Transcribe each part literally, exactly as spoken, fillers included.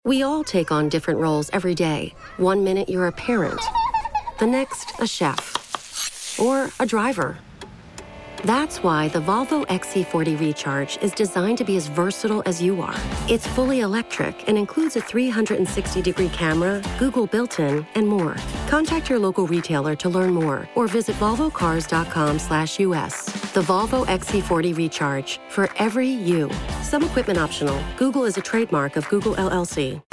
We all take on different roles every day. One minute you're a parent, the next a chef, or a driver. That's why the Volvo X C forty Recharge is designed to be as versatile as you are. It's fully electric and includes a three hundred sixty degree camera, Google built-in, and more. Contact your local retailer to learn more or visit volvo cars dot com slash U S. The Volvo X C forty Recharge, for every you. Some equipment optional. Google is a trademark of Google L L C.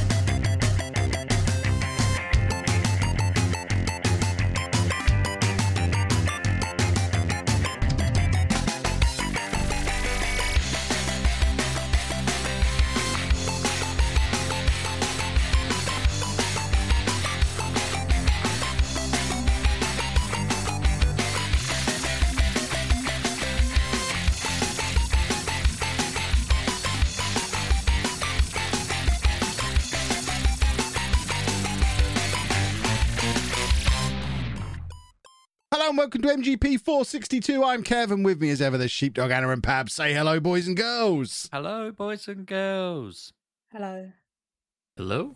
Welcome to M G P four sixty-two. I'm Kev, and with me as ever, there's Sheepdog, Anna, and Pab. Say hello, boys and girls. Hello, boys and girls. Hello. Hello?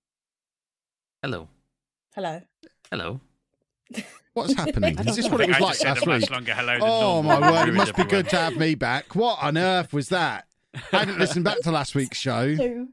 Hello. Hello. Hello. What's happening? Is this what it was I like just said last a much week? longer hello than Oh, normal. my word. It Ruined must be everyone. good to have me back. What on earth was that? I hadn't listened back to last week's show. Who?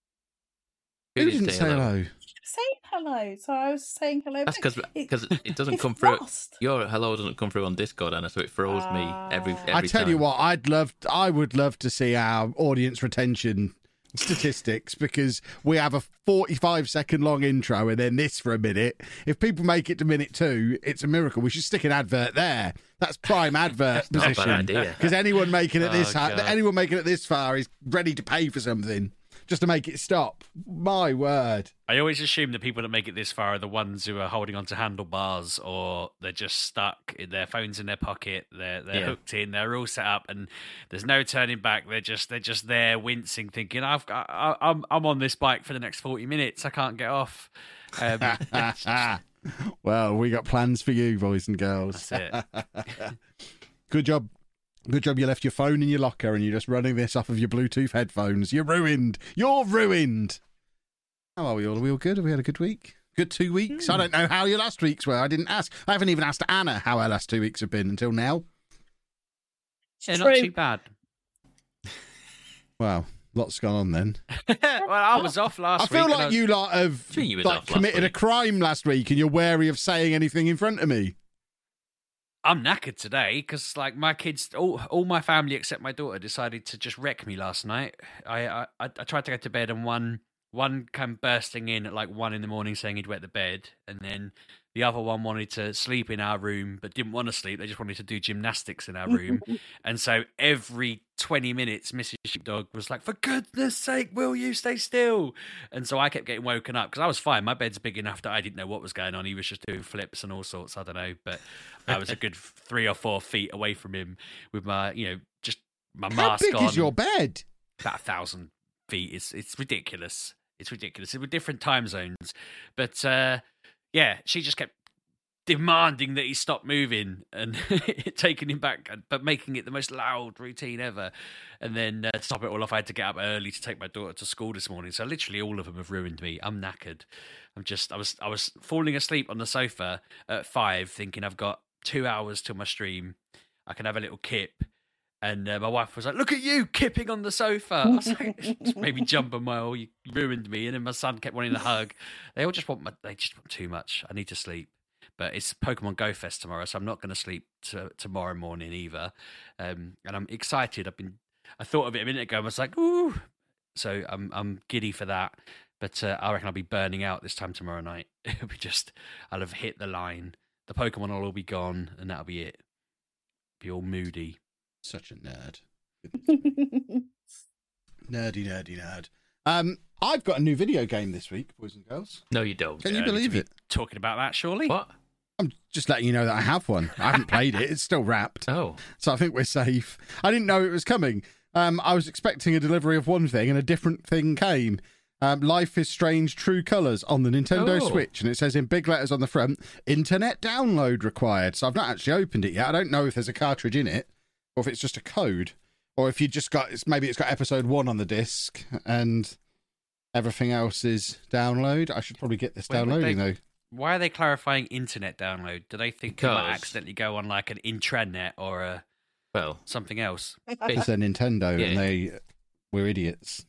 Who didn't say hello? Saying hello. So I was saying hello. That's back. because It- it doesn't it's come through. lost. Your hello doesn't come through on Discord, Anna, so it throws me every every I tell time. you what, I'd love, I would love to see our audience retention statistics, because we have a forty-five second long intro and then this for a minute. If people make it to minute two, it's a miracle. We should stick an advert there. That's prime advert Not a bad position. idea. Because anyone making it Oh, this, ha- God. anyone making it this far is ready to pay for something just to make it stop. My word. I always assume the people that make it this far are the ones who are holding onto handlebars, or they're just stuck in their phones in their pocket. They're they're Yeah. hooked in. They're all set up, and there's no turning back. They're just they're just there wincing, thinking, "I've got, I, I'm I'm on this bike for the next forty minutes. I can't get off." Um, Well, we got plans for you, boys and girls. that's it. Good job. Good job you left your phone in your locker and you're just running this off of your Bluetooth headphones. You're ruined. You're ruined. How are we all? Are we all good? Have we had a good week? Good two weeks? I don't know how your last weeks were. I didn't ask. I haven't even asked Anna how her last two weeks have been until now. Yeah, not True. too bad. Wow. Lots gone on then. Well, I was off last I feel week. and like was- you lot have Sure you was like off last committed a week. crime last week and you're wary of saying anything in front of me. I'm knackered today because, like, my kids, all, all my family except my daughter decided to just wreck me last night. I, I I tried to go to bed, and one one came bursting in at like one in the morning saying he'd wet the bed, and then the other one wanted to sleep in our room but didn't want to sleep. They just wanted to do gymnastics in our room, and so every twenty minutes, Missus Sheepdog was like, "For goodness sake, will you stay still?" And so I kept getting woken up because I was fine. My bed's big enough that I didn't know what was going on. He was just doing flips and all sorts. I don't know, but I was a good three or four feet away from him with my, you know, just my How mask big on. is your bed? About a thousand feet. It's it's ridiculous. It's ridiculous. It were different time zones, but uh, yeah, she just kept demanding that he stop moving and taking him back, but making it the most loud routine ever. And then uh, to top it all off, I had to get up early to take my daughter to school this morning. So literally all of them have ruined me. I'm knackered. I'm just I was I was falling asleep on the sofa at five, thinking I've got two hours till my stream. I can have a little kip. And uh, my wife was like, "Look at you kipping on the sofa." I was like, just made me jump a mile. You ruined me. And then my son kept wanting a hug. They all just want my, they just want too much. I need to sleep. But it's Pokemon Go Fest tomorrow, so I'm not going to sleep to, tomorrow morning either. Um, and I'm excited. I've been, I thought of it a minute ago. And I was like, "Ooh!" So I'm I'm giddy for that. But uh, I reckon I'll be burning out this time tomorrow night. It'll be just, I'll have hit the line. The Pokemon will all be gone, and that'll be it. Be all moody. Such a nerd. Nerdy, nerdy, nerd. Um, I've got a new video game this week, boys and girls. No, you don't. Can you Yeah, we need believe to be it? Talking about that, surely? What? I'm just letting you know that I have one. I haven't played it. It's still wrapped. Oh. So I think we're safe. I didn't know it was coming. Um, I was expecting a delivery of one thing and a different thing came. Um, Life is Strange True Colours on the Nintendo Oh. Switch, and it says in big letters on the front, internet download required. So I've not actually opened it yet. I don't know if there's a cartridge in it, or if it's just a code, or if you just got, it's, maybe it's got episode one on the disc, and Everything else is download. I should probably get this Wait, wait, downloading they- though. Why are they clarifying internet download? Do they think you might Because- accidentally go on like an intranet or a Well, something else? It's a Nintendo, Yeah. and they we're idiots.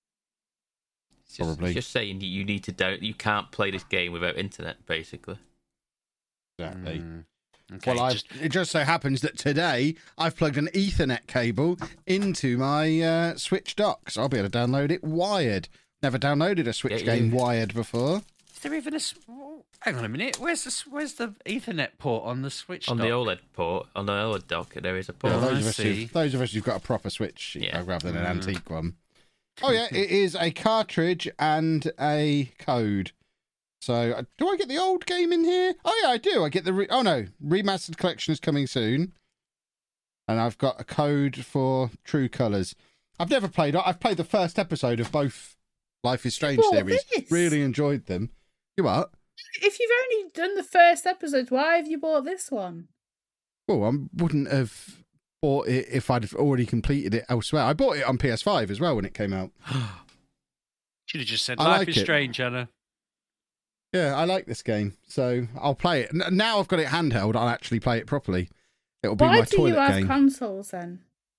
it's just, Probably. it's just saying you need to down. You can't play this game without internet, basically. Exactly. Mm, okay, Well, I've, just, it just so happens that today I've plugged an Ethernet cable into my uh, Switch dock, so I'll be able to download it wired. Never downloaded a Switch Yeah, game yeah. wired before. is there even a? s- oh, hang on a minute. Where's the s- where's the Ethernet port on the Switch? On dock? the OLED port, on the OLED dock, there is a port. Yeah, Oh, those, I of us see. who've, those of us who've got a proper Switch Yeah. uh, rather than an Mm. antique one. Oh yeah, it is a cartridge and a code. So uh, do I get the old game in here? Oh yeah, I do. I get the re- oh no, remastered collection is coming soon, and I've got a code for True Colors. I've never played. I've played the first episode of both Life is Strange bought series. this? Really enjoyed them. You what? If you've only done the first episode, why have you bought this one? Well, I wouldn't have bought it if I'd already completed it elsewhere. I bought it on P S five as well when it came out. Should have just said I Life like is it. Strange, Anna. Yeah, I like this game, so I'll play it. N- now I've got it handheld, I'll actually play it properly. It'll be Why my do you toilet have game consoles then?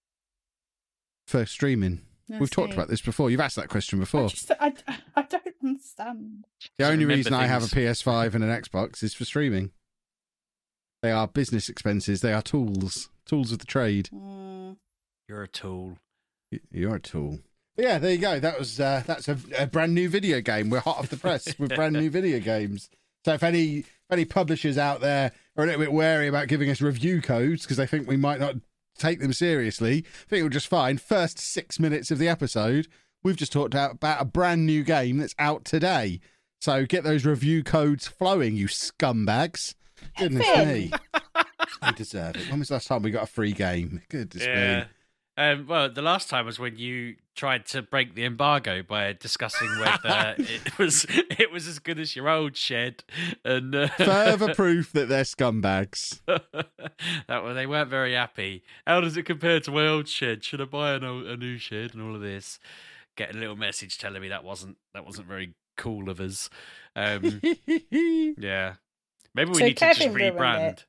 for streaming. I We've talked see. about this before. You've asked that question I before. just, I, I don't understand. The Just only remember reason I have a things. P S five and an Xbox is for streaming. They are business expenses. They are tools. Tools of the trade. Mm. You're a tool. Y- You're a tool. But yeah, there you go. That was uh, that's a, a brand new video game. We're hot off the press with brand new video games. So if any if any publishers out there are a little bit wary about giving us review codes because they think we might not take them seriously, I think we'll just fine. First six minutes of the episode, we've just talked out about a brand new game that's out today. So get those review codes flowing, you scumbags. Goodness Finn. me. You deserve it. When was the last time we got a free game? Goodness me. Um, well, the last time was when you tried to break the embargo by discussing whether it was it was as good as your old shed, and uh, Further proof that they're scumbags. that well, they weren't very happy. How does it compare to my old shed? Should I buy an old, a new shed and all of this? Get a little message telling me that wasn't that wasn't very cool of us. Um, yeah, maybe we So need to just Kevin ruined rebrand. it.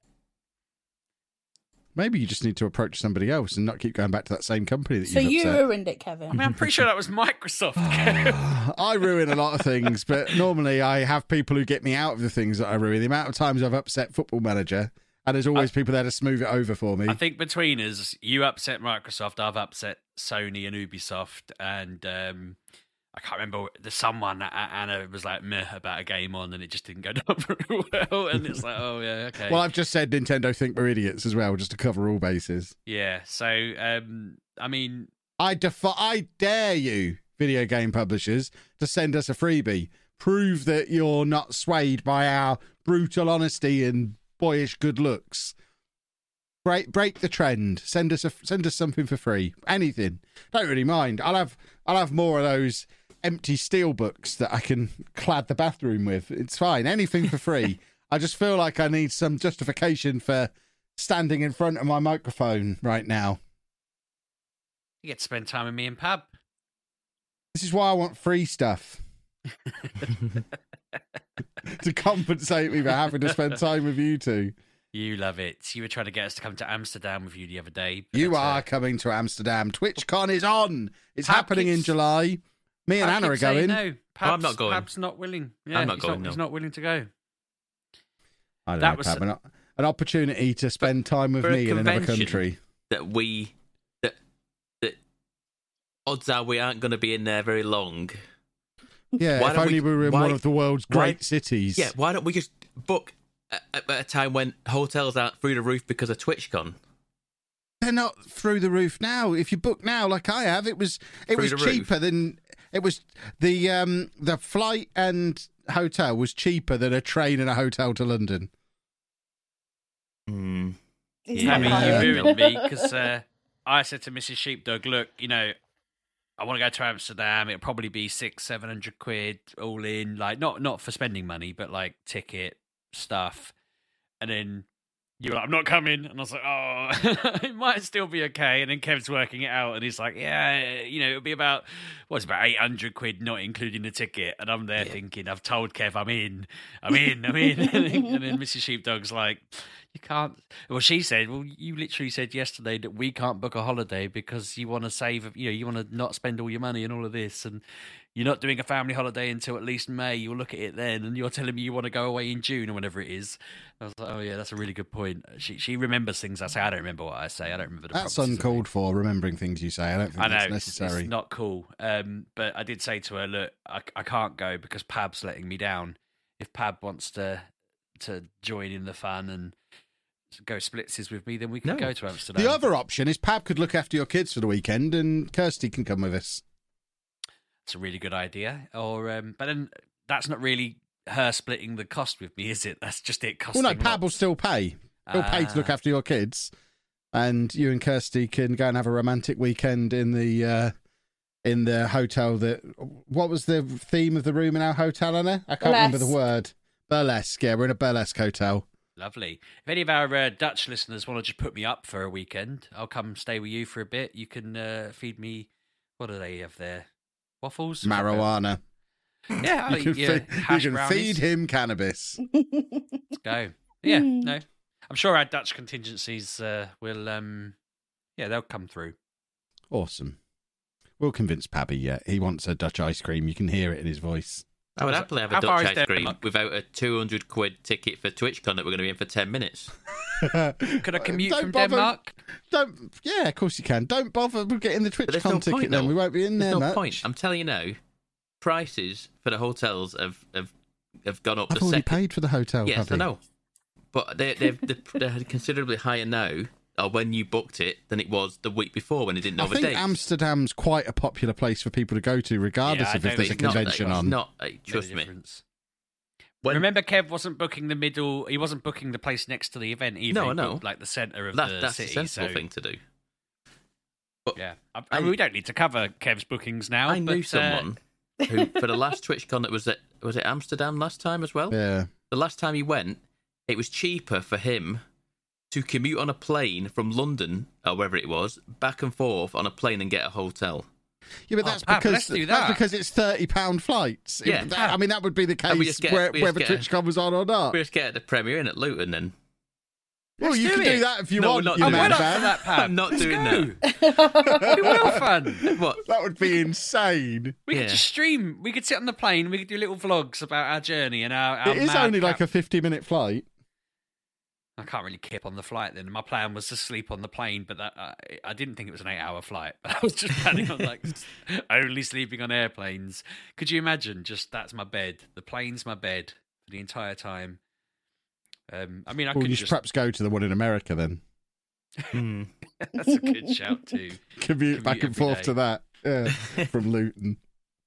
Maybe you just need to approach somebody else and not keep going back to that same company that So you've you upset. ruined it, Kevin. I mean, I'm pretty sure that was Microsoft. I ruin a lot of things, but normally I have people who get me out of the things that I ruin. The amount of times I've upset Football Manager, and there's always people there to smooth it over for me. I think between us, you upset Microsoft, I've upset Sony and Ubisoft, and um, I can't remember. There's someone that Anna was like meh about a game on, and it just didn't go down very well. And it's like, oh yeah, okay, Well, I've just said Nintendo think we're idiots as well, just to cover all bases. yeah. So, um, I mean, I defy, I dare you, video game publishers, to send us a freebie. Prove that you're not swayed by our brutal honesty and boyish good looks. Break break the trend. Send us a send us something for free. Anything. Don't really mind. I'll have I'll have more of those empty steel books that I can clad the bathroom with. It's fine. Anything for free. I just feel like I need some justification for standing in front of my microphone right now. you get to spend time with me and Pab. This is why I want free stuff. To compensate me for having to spend time with you two. You love it. You were trying to get us to come to Amsterdam with you the other day. You but, uh, are coming to Amsterdam. TwitchCon is on. It's Pab happening in keeps- July. Me and Pab Anna are keeps saying going. No, Pab's, I'm not going. Pab's not willing. Yeah, I'm not he's going, Not, no. He's not willing to go. I don't That know, was- Pab, an, an opportunity to spend time with for a me in another convention. country. That we that that odds are we aren't going to be in there very long. Yeah, Why if don't only we, we- were in why- one of the world's why- great cities. Yeah, why don't we just book at, at a time when hotels aren't through the roof because of TwitchCon? They're not through the roof now. If you book now, like I have, it was it Through was the roof. cheaper than it was the um the flight and hotel was cheaper than a train and a hotel to London. Hmm. It's Yeah, I not mean, hard. you ruined me because uh, I said to Missus Sheepdog, look, you know, I want to go to Amsterdam. It'll probably be six, seven hundred quid all in, like not not for spending money, but like ticket stuff. And then you were like, I'm not coming. And I was like, oh, it might still be okay. And then Kev's working it out and he's like, yeah, you know, it'll be about, what's about eight hundred quid, not including the ticket. And I'm there yeah. thinking, I've told Kev I'm in, I'm in, I'm in. And then Missus Sheepdog's like, you can't. Well, she said, well, you literally said yesterday that we can't book a holiday because you want to save, you know, you want to not spend all your money and all of this. And you're not doing a family holiday until at least May. You'll look at it then, and you're telling me you want to go away in June or whenever it is. I was like, oh yeah, that's a really good point. She she remembers things I say. I don't remember what I say. I don't remember the That's uncalled for, remembering things you say. I don't think I know, that's necessary. It's, it's not cool. Um, but I did say to her, look, I, I can't go because Pab's letting me down. If Pab wants to to join in the fun and go splitsies with me, then we can no. go to Amsterdam. The other option is Pab could look after your kids for the weekend and Kirsty can come with us. It's a really good idea. Or, um, but then that's not really her splitting the cost with me, is it? That's just it costing. Well, no, Pab lots. will still pay. He'll uh, pay to look after your kids, and you and Kirsty can go and have a romantic weekend in the uh, in the hotel. That what was the theme of the room in our hotel, Anna? I can't Burlesque. remember the word. Burlesque. Yeah, we're in a burlesque hotel. Lovely. If any of our uh, Dutch listeners want to just put me up for a weekend, I'll come stay with you for a bit. You can uh, feed me. What do they have there? Waffles? Marijuana. Yeah, I'll You can, eat, yeah, feed, you hash can brownies. feed him cannabis. Let's go. Yeah, no. I'm sure our Dutch contingencies uh, will, um, yeah, they'll come through. Awesome. We'll convince Pabby yet. He wants a Dutch ice cream. You can hear it in his voice. I would happily have a How far Dutch is ice cream Denmark? without a two hundred quid ticket for TwitchCon that we're going to be in for ten minutes. Could I commute Don't from bother. Denmark? Don't. Yeah, of course you can. Don't bother with getting the But there's TwitchCon no ticket point, then. though. We won't be in There's there no much. point. I'm telling you now, prices for the hotels have have, have gone up I've the already second. paid for the hotel. Yes, Pabby. I know. But they, they've, they're considerably higher now, or when you booked it, than it was the week before when it didn't know I the think dates. Amsterdam's quite a popular place for people to go to, regardless Yeah, I of if don't there's a think- It's not that- convention it's on. Not, uh, Made a trust me. difference. When- Remember, Kev wasn't booking the middle. He wasn't booking the place next to the event either. No, He I know. booked, like the centre of That, the that's city. a sensible so, thing to do. Yeah, I, I mean, we don't need to cover Kev's bookings now. I knew but, uh, someone who, for the last TwitchCon that was at was it Amsterdam last time as well. Yeah. The last time he went, it was cheaper for him to commute on a plane from London or wherever it was back and forth on a plane and get a hotel. Yeah, but Oh, that's Pab, because let's do that's that. because it's thirty pound flights. It- Yeah. that- I mean, that would be the And we case just get- where, we just whether get a- TwitchCon was on or not. We just get the premiere in at Luton then. Well, Let's you do can it. do that if you No, want. we're not you doing I'm man well up that. for fan. that, Pab. I'm not Let's doing go. It'd be well fun. What? That would be insane. We Yeah. could just stream. We could sit on the plane. We could do little vlogs about our journey and our. our It is mad only like cap- a fifty minute flight. I can't really keep on the flight then. My plan was to sleep on the plane, but that uh, I didn't think it was an eight-hour flight. But I was just planning on like only sleeping on airplanes. Could you imagine? Just that's my bed. The plane's my bed for the entire time. Um, I mean, I Well, could you should just. perhaps go to the one in America then. Hmm. That's a good shout too. Commute, Commute back and every forth day. to that yeah, from Luton.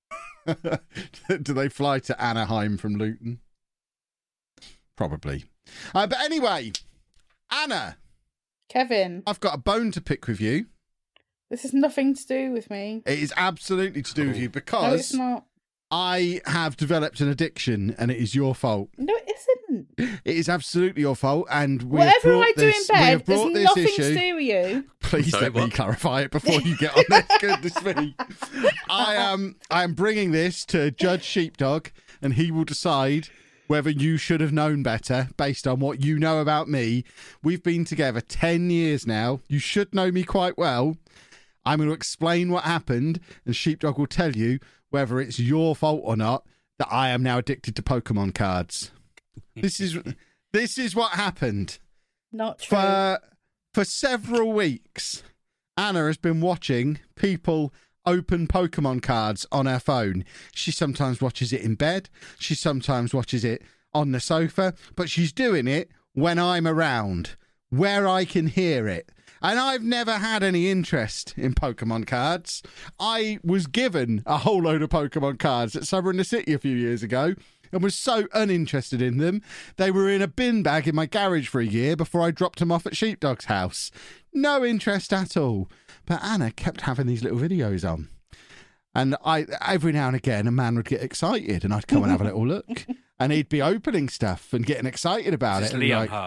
Do they fly to Anaheim from Luton? Probably. Uh, but anyway, Anna, Kevin, I've got a bone to pick with you. this has nothing to do with me. It is absolutely to do with you No, it's because not. I have developed an addiction and it is your fault. No, it isn't. It is absolutely your fault, and we have Whatever brought I do this, in we have bed, there's brought this nothing issue. to do with you. Please Sorry, let me what? clarify it before you get on this. Goodness me. I am I am bringing this to Judge Sheepdog, and he will decide whether you should have known better based on what you know about me. We've been together ten years now. You should know me quite well. I'm going to explain what happened, and Sheepdog will tell you whether it's your fault or not that I am now addicted to Pokemon cards. This is this is what happened. Not true. For for several weeks, Anna has been watching people open Pokemon cards on her phone. She sometimes watches it in bed. She sometimes watches it on the sofa. But she's doing it when I'm around, where I can hear it. And I've never had any interest in Pokemon cards. I was given a whole load of Pokemon cards at Summer in the City a few years ago and was so uninterested in them. They were in a bin bag in my garage for a year before I dropped them off at Sheepdog's house. No interest at all. But Anna kept having these little videos on. And I, every now and again, a man would get excited and I'd come and have a little look. And he'd be opening stuff and getting excited about This it. is And be Leon like, Hart.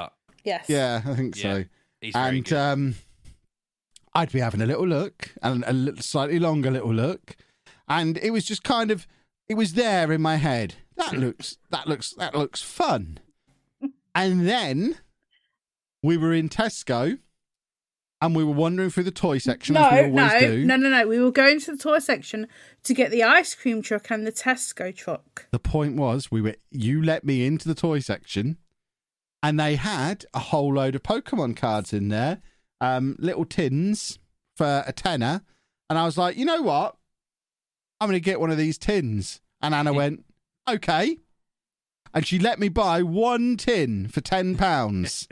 Yes. Yeah, I think Yeah, so. he's very And good. um, I'd be having a little look and a little, slightly longer little look, and it was just kind of, it was there in my head. That looks, that looks, that looks fun. And then we were in Tesco, and we were wandering through the toy section No, as we always no, do. no, no, no. We were going to the toy section to get the ice cream truck and the Tesco truck. The point was, we were, you let me into the toy section, and they had a whole load of Pokemon cards in there, um, little tins for a tenner. And I was like, you know what? I'm going to get one of these tins. And Anna went, okay. And she let me buy one tin for ten pounds,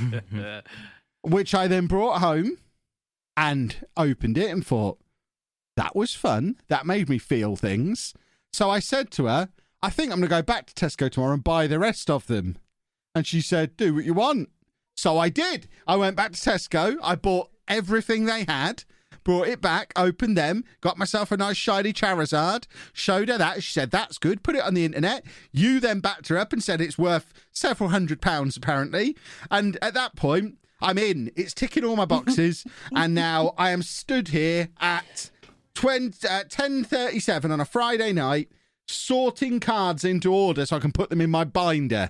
which I then brought home and opened it and thought, that was fun. That made me feel things. So I said to her, I think I'm going to go back to Tesco tomorrow and buy the rest of them. And she said, do what you want. So I did. I went back to Tesco. I bought everything they had, brought it back, opened them, got myself a nice shiny Charizard, showed her that. She said, that's good. Put it on the internet. You then backed her up and said it's worth several hundred pounds, apparently. And at that point, I'm in. It's ticking all my boxes. And now I am stood here at twenty, uh, ten thirty-seven on a Friday night, sorting cards into order so I can put them in my binder.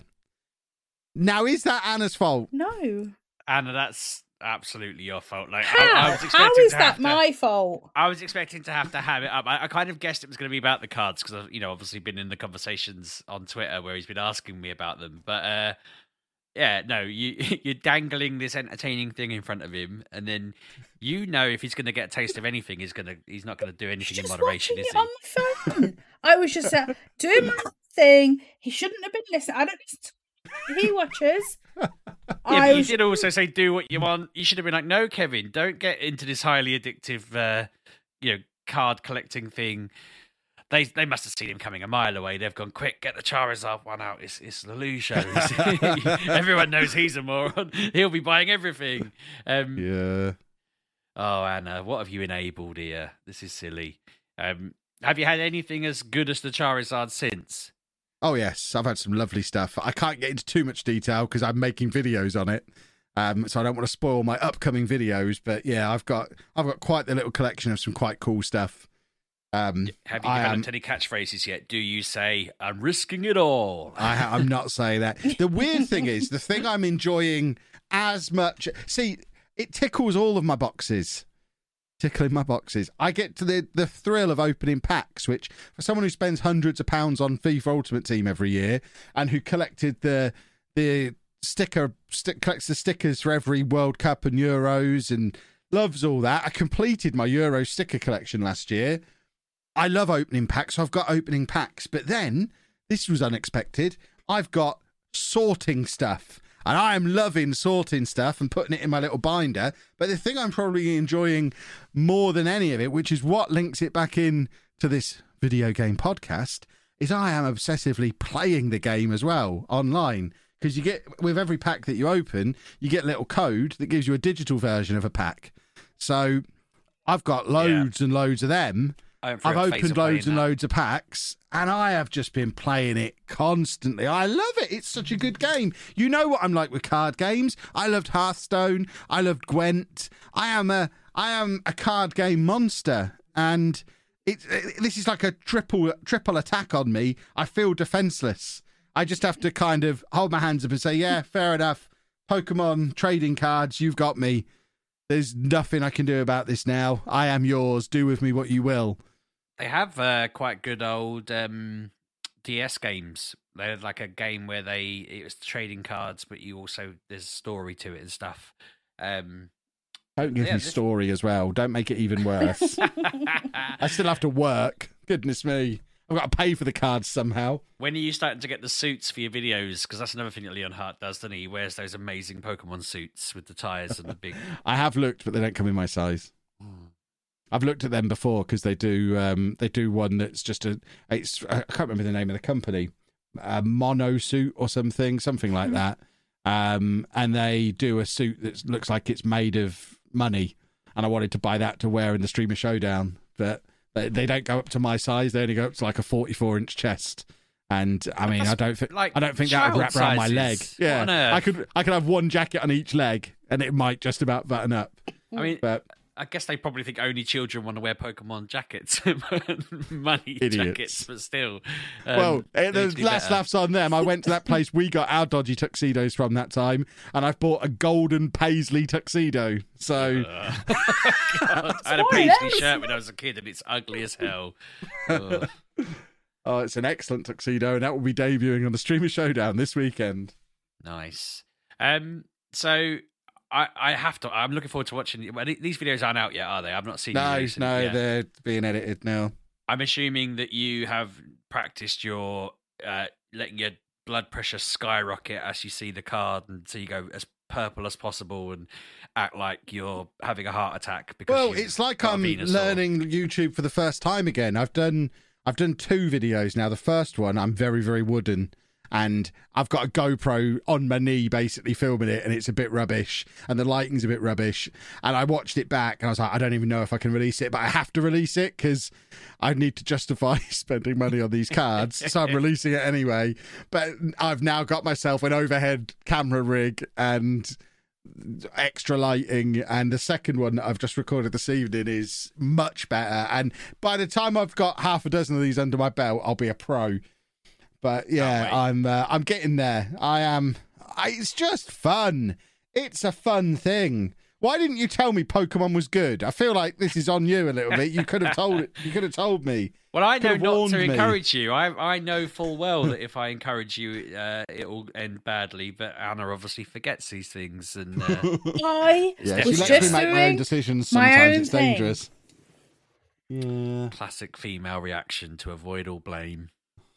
Now, is that Anna's fault? No. Anna, that's absolutely your fault. Like, How? I, I was How expecting is to that have to- my fault? I was expecting to have to have it up. I, I kind of guessed it was going to be about the cards because I've, you know, obviously been in the conversations on Twitter where he's been asking me about them. But uh, yeah, no, you you're dangling this entertaining thing in front of him, and then you know if he's going to get a taste of anything, he's gonna he's not going to do anything in Just moderation, watching is it he? on my phone. I was just uh, doing my thing. He shouldn't have been listening. I don't listen to he watches. Yeah, I but you was- did also say do what you want. You should have been like, no, Kevin, don't get into this highly addictive, uh, you know, card collecting thing. They they must have seen him coming a mile away. They've gone, quick, get the Charizard one out. It's it's the Lou show. Everyone knows he's a moron. He'll be buying everything. Um, Yeah. Oh, Anna, what have you enabled here? This is silly. Um, have you had anything as good as the Charizard since? Oh, yes. I've had some lovely stuff. I can't get into too much detail because I'm making videos on it. Um, so I don't want to spoil my upcoming videos. But yeah, I've got I've got quite the little collection of some quite cool stuff. Um, Have you I developed am- any catchphrases yet? Do you say, I'm risking it all? I, ha- I'm not saying that. The weird thing is, the thing I'm enjoying as much... See, it tickles all of my boxes. Tickling my boxes. I get to the, the thrill of opening packs, which for someone who spends hundreds of pounds on FIFA Ultimate Team every year and who collected the the sticker, st- collects the stickers for every World Cup and Euros and loves all that. I completed my Euro sticker collection last year. I love opening packs, so I've got opening packs. But then, this was unexpected, I've got sorting stuff. And I am loving sorting stuff and putting it in my little binder. But the thing I'm probably enjoying more than any of it, which is what links it back in to this video game podcast, is I am obsessively playing the game as well online. Because you get, with every pack that you open, you get a little code that gives you a digital version of a pack. So I've got loads and loads of them. I I've opened loads and loads of packs, and I have just been playing it constantly. I love it. It's such a good game. You know what I'm like with card games. I loved Hearthstone. I loved Gwent. I am a I am a card game monster, and it, it this is like a triple triple attack on me. I feel defenseless. I just have to kind of hold my hands up and say, yeah, fair enough. Pokemon trading cards, you've got me. There's nothing I can do about this now. I am yours. Do with me what you will. They have uh, quite good old um, D S games. They're like a game where they it was trading cards, but you also there's a story to it and stuff. Um, Don't give Yeah, me this- story as well. Don't make it even worse. I still have to work. Goodness me. I've got to pay for the cards somehow. when are you starting to get the suits for your videos? Because that's another thing that Leon Hart does, doesn't he? He wears those amazing Pokemon suits with the tires and the big. I have looked, but they don't come in my size. I've looked at them before because they do um, they do one that's just a it's I can't remember the name of the company, a mono suit or something, something like that. Um, and they do a suit that looks like it's made of money, and I wanted to buy that to wear in the Streamer Showdown, but they, they don't go up to my size. They only go up to like a forty-four inch chest, And I mean, That's I don't think like I don't think that would wrap child around my leg. sizes. Yeah, What on earth? I could I could have one jacket on each leg, and it might just about button up. I mean, But I guess they probably think only children want to wear Pokemon jackets, money Idiots. jackets, but still. Um, well, they eh, there's do last better. laughs on them. I went to that place we got our dodgy tuxedos from that time, and I've bought a golden paisley tuxedo. So Uh, God, I had a Why, paisley that's- shirt when I was a kid, and it's ugly as hell. Ugh. oh, it's an excellent tuxedo, and that will be debuting on the Streamer Showdown this weekend. Nice. Um. So. I, I have to. I'm looking forward to watching. Well, these videos aren't out yet, are they? I've not seen. No, you release no, it yet. they're being edited now. I'm assuming that you have practiced your uh, letting your blood pressure skyrocket as you see the card, and so you go as purple as possible and act like you're having a heart attack. Because Well, you've it's like got a I'm Venusaur. learning YouTube for the first time again. I've done I've done two videos now. The first one, I'm very, very wooden. And I've got a GoPro on my knee basically filming it, and it's a bit rubbish, and the lighting's a bit rubbish. And I watched it back, and I was like, I don't even know if I can release it, but I have to release it because I need to justify spending money on these cards. So I'm releasing it anyway. But I've now got myself an overhead camera rig and extra lighting, and the second one that I've just recorded this evening is much better. And by the time I've got half a dozen of these under my belt, I'll be a pro. But yeah, wait. I'm uh, I'm getting there. I am. I, it's just fun. It's a fun thing. Why didn't you tell me Pokemon was good? I feel like this is on you a little bit. You could have told it. You could have told me. Well, I Could know have not warned to me. encourage you. I I know full well that if I encourage you, uh, it will end badly. But Anna obviously forgets these things, and uh, I Yeah, Was she lets just me make my own doing decisions. my Sometimes own it's thing. dangerous. Yeah, classic female reaction to avoid all blame.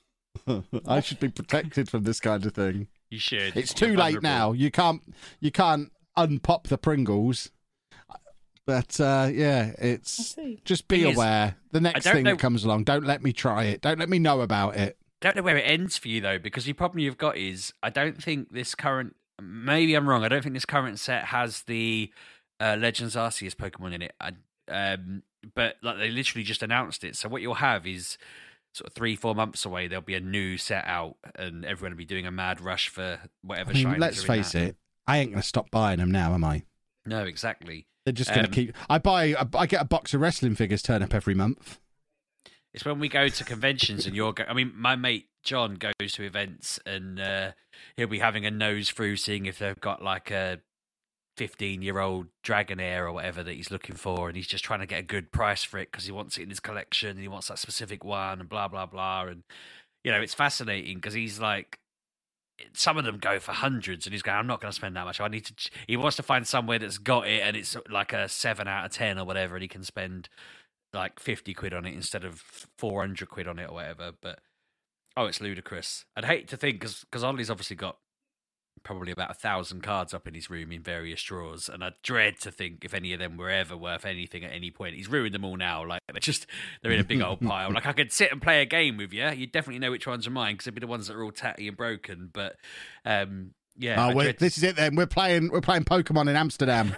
I should be protected from this kind of thing. You should. It's You're too late vulnerable. now. You can't. You can't unpop the Pringles. But uh, yeah, it's see. just be Thing is, aware. The next don't thing know- that comes along, don't let me try it. Don't let me know about it. Don't know where it ends for you though, because the problem you've got is I don't think this current. Maybe I'm wrong. I don't think this current set has the uh, Legends Arceus Pokemon in it. I, um, but like they literally just announced it. So what you'll have is sort of three, four months away. There'll be a new set out, and everyone will be doing a mad rush for whatever. I mean, shinies let's are in face that. it. I ain't gonna stop buying them now, am I? No, exactly. They're just gonna Um, keep. I buy. I get a box of wrestling figures turn up every month. It's when we go to conventions and you're. Go- I mean, my mate John goes to events and uh, he'll be having a nose through, seeing if they've got like a fifteen-year-old Dragonair or whatever that he's looking for, and he's just trying to get a good price for it because he wants it in his collection and he wants that specific one and blah blah blah. And you know, it's fascinating because he's like, some of them go for hundreds, and he's going, I'm not going to spend that much. I need to. ch-" He wants to find somewhere that's got it, and it's like a seven out of ten or whatever, and he can spend like fifty quid on it instead of four hundred quid on it or whatever. But oh, it's ludicrous. I'd hate to think because because Ollie's obviously got probably about a thousand cards up in his room in various drawers, and I dread to think if any of them were ever worth anything at any point. He's ruined them all now. Like they're just they're in a big old pile. Like I could sit and play a game with you. You'd definitely know which ones are mine because they'd be the ones that are all tatty and broken. But um, yeah, Oh, I wait, dread- this is it then. We're playing. We're playing Pokemon in Amsterdam.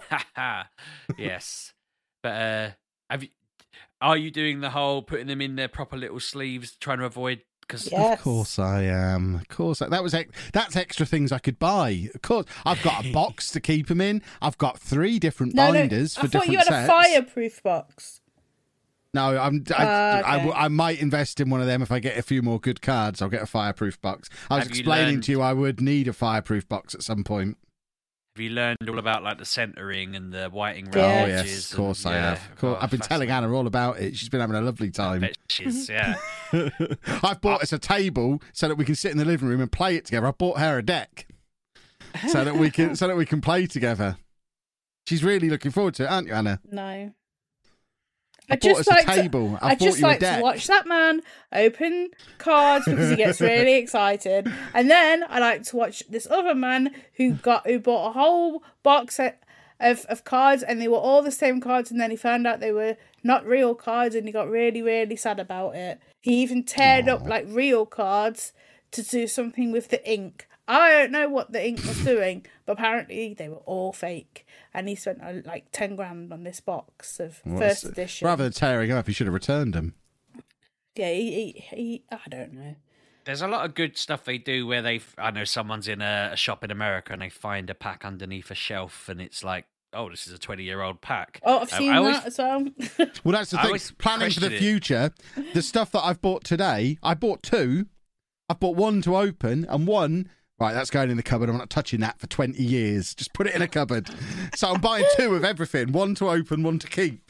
yes, but uh, have you? Are you doing the whole putting them in their proper little sleeves, trying to avoid? Because Yes. Of course I am. Of course, I, that was ex- that's extra things I could buy. Of course, I've got a box to keep them in. I've got three different No, no, binders I for thought different you had sets. a fireproof box. No, I'm. I, Ah, I, okay. I might invest in one of them if I get a few more good cards. I'll get a fireproof box. I was Have you explaining learned- to you I would need a fireproof box at some point. have you learned all about like the centering and the whiting Yeah. around Oh the edges? yes, of course and- I yeah, have. Of course, oh, I've been telling fascinating. Anna all about it. She's been having a lovely I time. bet she's yeah. I've bought us a table so that we can sit in the living room and play it together. I bought her a deck so that we can so that we can play together. She's really looking forward to it, aren't you, Anna? No. I, I bought just us like a table. to, I, I bought just you a like deck. to watch that man open cards because he gets really excited, and then I like to watch this other man who got who bought a whole box set of of cards, and they were all the same cards, and then he found out they were not real cards, and he got really really sad about it. He even teared up like real cards to do something with the ink. I don't know what the ink was doing, but apparently they were all fake. And he spent uh, like ten grand on this box of Well, first it's- edition. Rather than tearing them up, he should have returned them. Yeah, he, he, he, I don't know. There's a lot of good stuff they do where they, I know someone's in a, a shop in America and they find a pack underneath a shelf and it's like, oh, this is a twenty-year-old pack. Oh, I've seen I, I that always, as well. Well, that's the I thing. always Planning for the question it. future, the stuff that I've bought today, I bought two. I've bought one to open and one, right, that's going in the cupboard. I'm not touching that for twenty years. Just put it in a cupboard. So I'm buying two of everything, one to open, one to keep.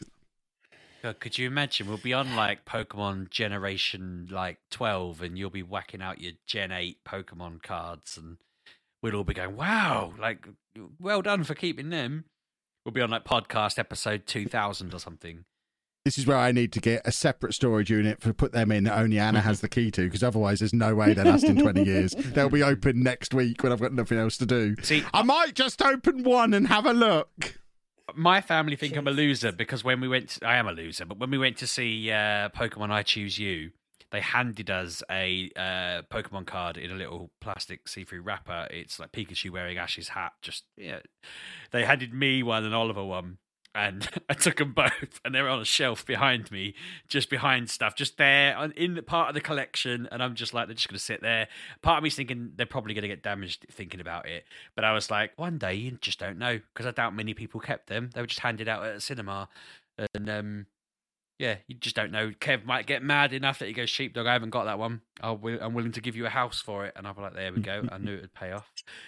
God, could you imagine? We'll be on like Pokemon Generation like twelve, and you'll be whacking out your Gen eight Pokemon cards, and we'll all be going, "Wow! Like, well done for keeping them." We'll be on like podcast episode two thousand or something. This is where I need to get a separate storage unit for put them in that only Anna has the key to, because otherwise there's no way they're lasting twenty years. They'll be open next week when I've got nothing else to do. See, I might just open one and have a look. My family think I'm a loser because when we went, to, I am a loser, but when we went to see uh, Pokemon I Choose You, they handed us a uh, Pokemon card in a little plastic see-through wrapper. It's like Pikachu wearing Ash's hat. Just yeah, they handed me one and Oliver one, and I took them both, and they were on a shelf behind me, just behind stuff, just there on, in the part of the collection. And I'm just like, they're just going to sit there. Part of me's thinking they're probably going to get damaged thinking about it, but I was like, one day you just don't know, because I doubt many people kept them. They were just handed out at a cinema, and um, yeah, you just don't know. Kev might get mad enough that he goes, "Sheepdog, I haven't got that one. I'll, I'm willing to give you a house for it." And I'll be like, there we go. I knew it would pay off.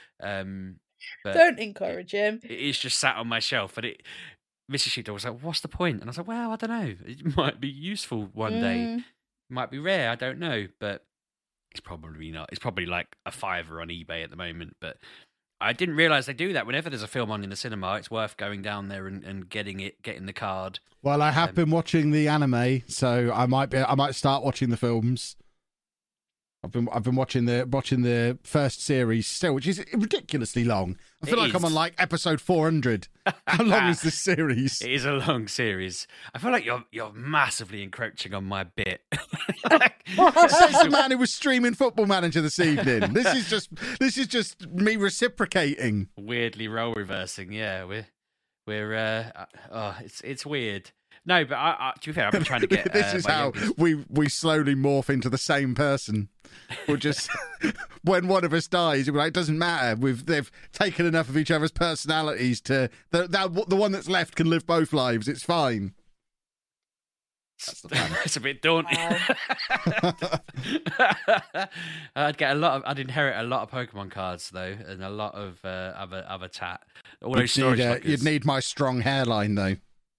Um, but Don't encourage him. it is just sat on my shelf, and it. Missus Sheepdog was like, "What's the point?" And I was like, "Well, I don't know. It might be useful one day. Mm. It might be rare. I don't know, but it's probably not. It's probably like a fiver on eBay at the moment." But I didn't realize they do that. Whenever there's a film on in the cinema, it's worth going down there and, and getting it, getting the card. Well, I have Um, been watching the anime, so I might be. I might start watching the films. I've been I've been watching the watching the first series still, which is ridiculously long. I feel It like I'm is. on like episode four hundred. How long is this series? It is a long series. I feel like you're you're massively encroaching on my bit. Like, Says the man who was streaming Football Manager this evening. This is just this is just me reciprocating. weirdly role reversing. Yeah, we're we're uh, oh, it's it's weird. No, but I, I, to be fair, I've been trying to get. This uh, is my how youngest- we we slowly morph into the same person. We'll just when one of us dies, we're like, it doesn't matter. We've they've taken enough of each other's personalities to the that the one that's left can live both lives. It's fine. That's the plan. It's a bit daunting. I'd get a lot of. I'd inherit a lot of Pokemon cards though, and a lot of uh, other other tat. All those You'd storage need, uh, lockers. you'd need my strong hairline though.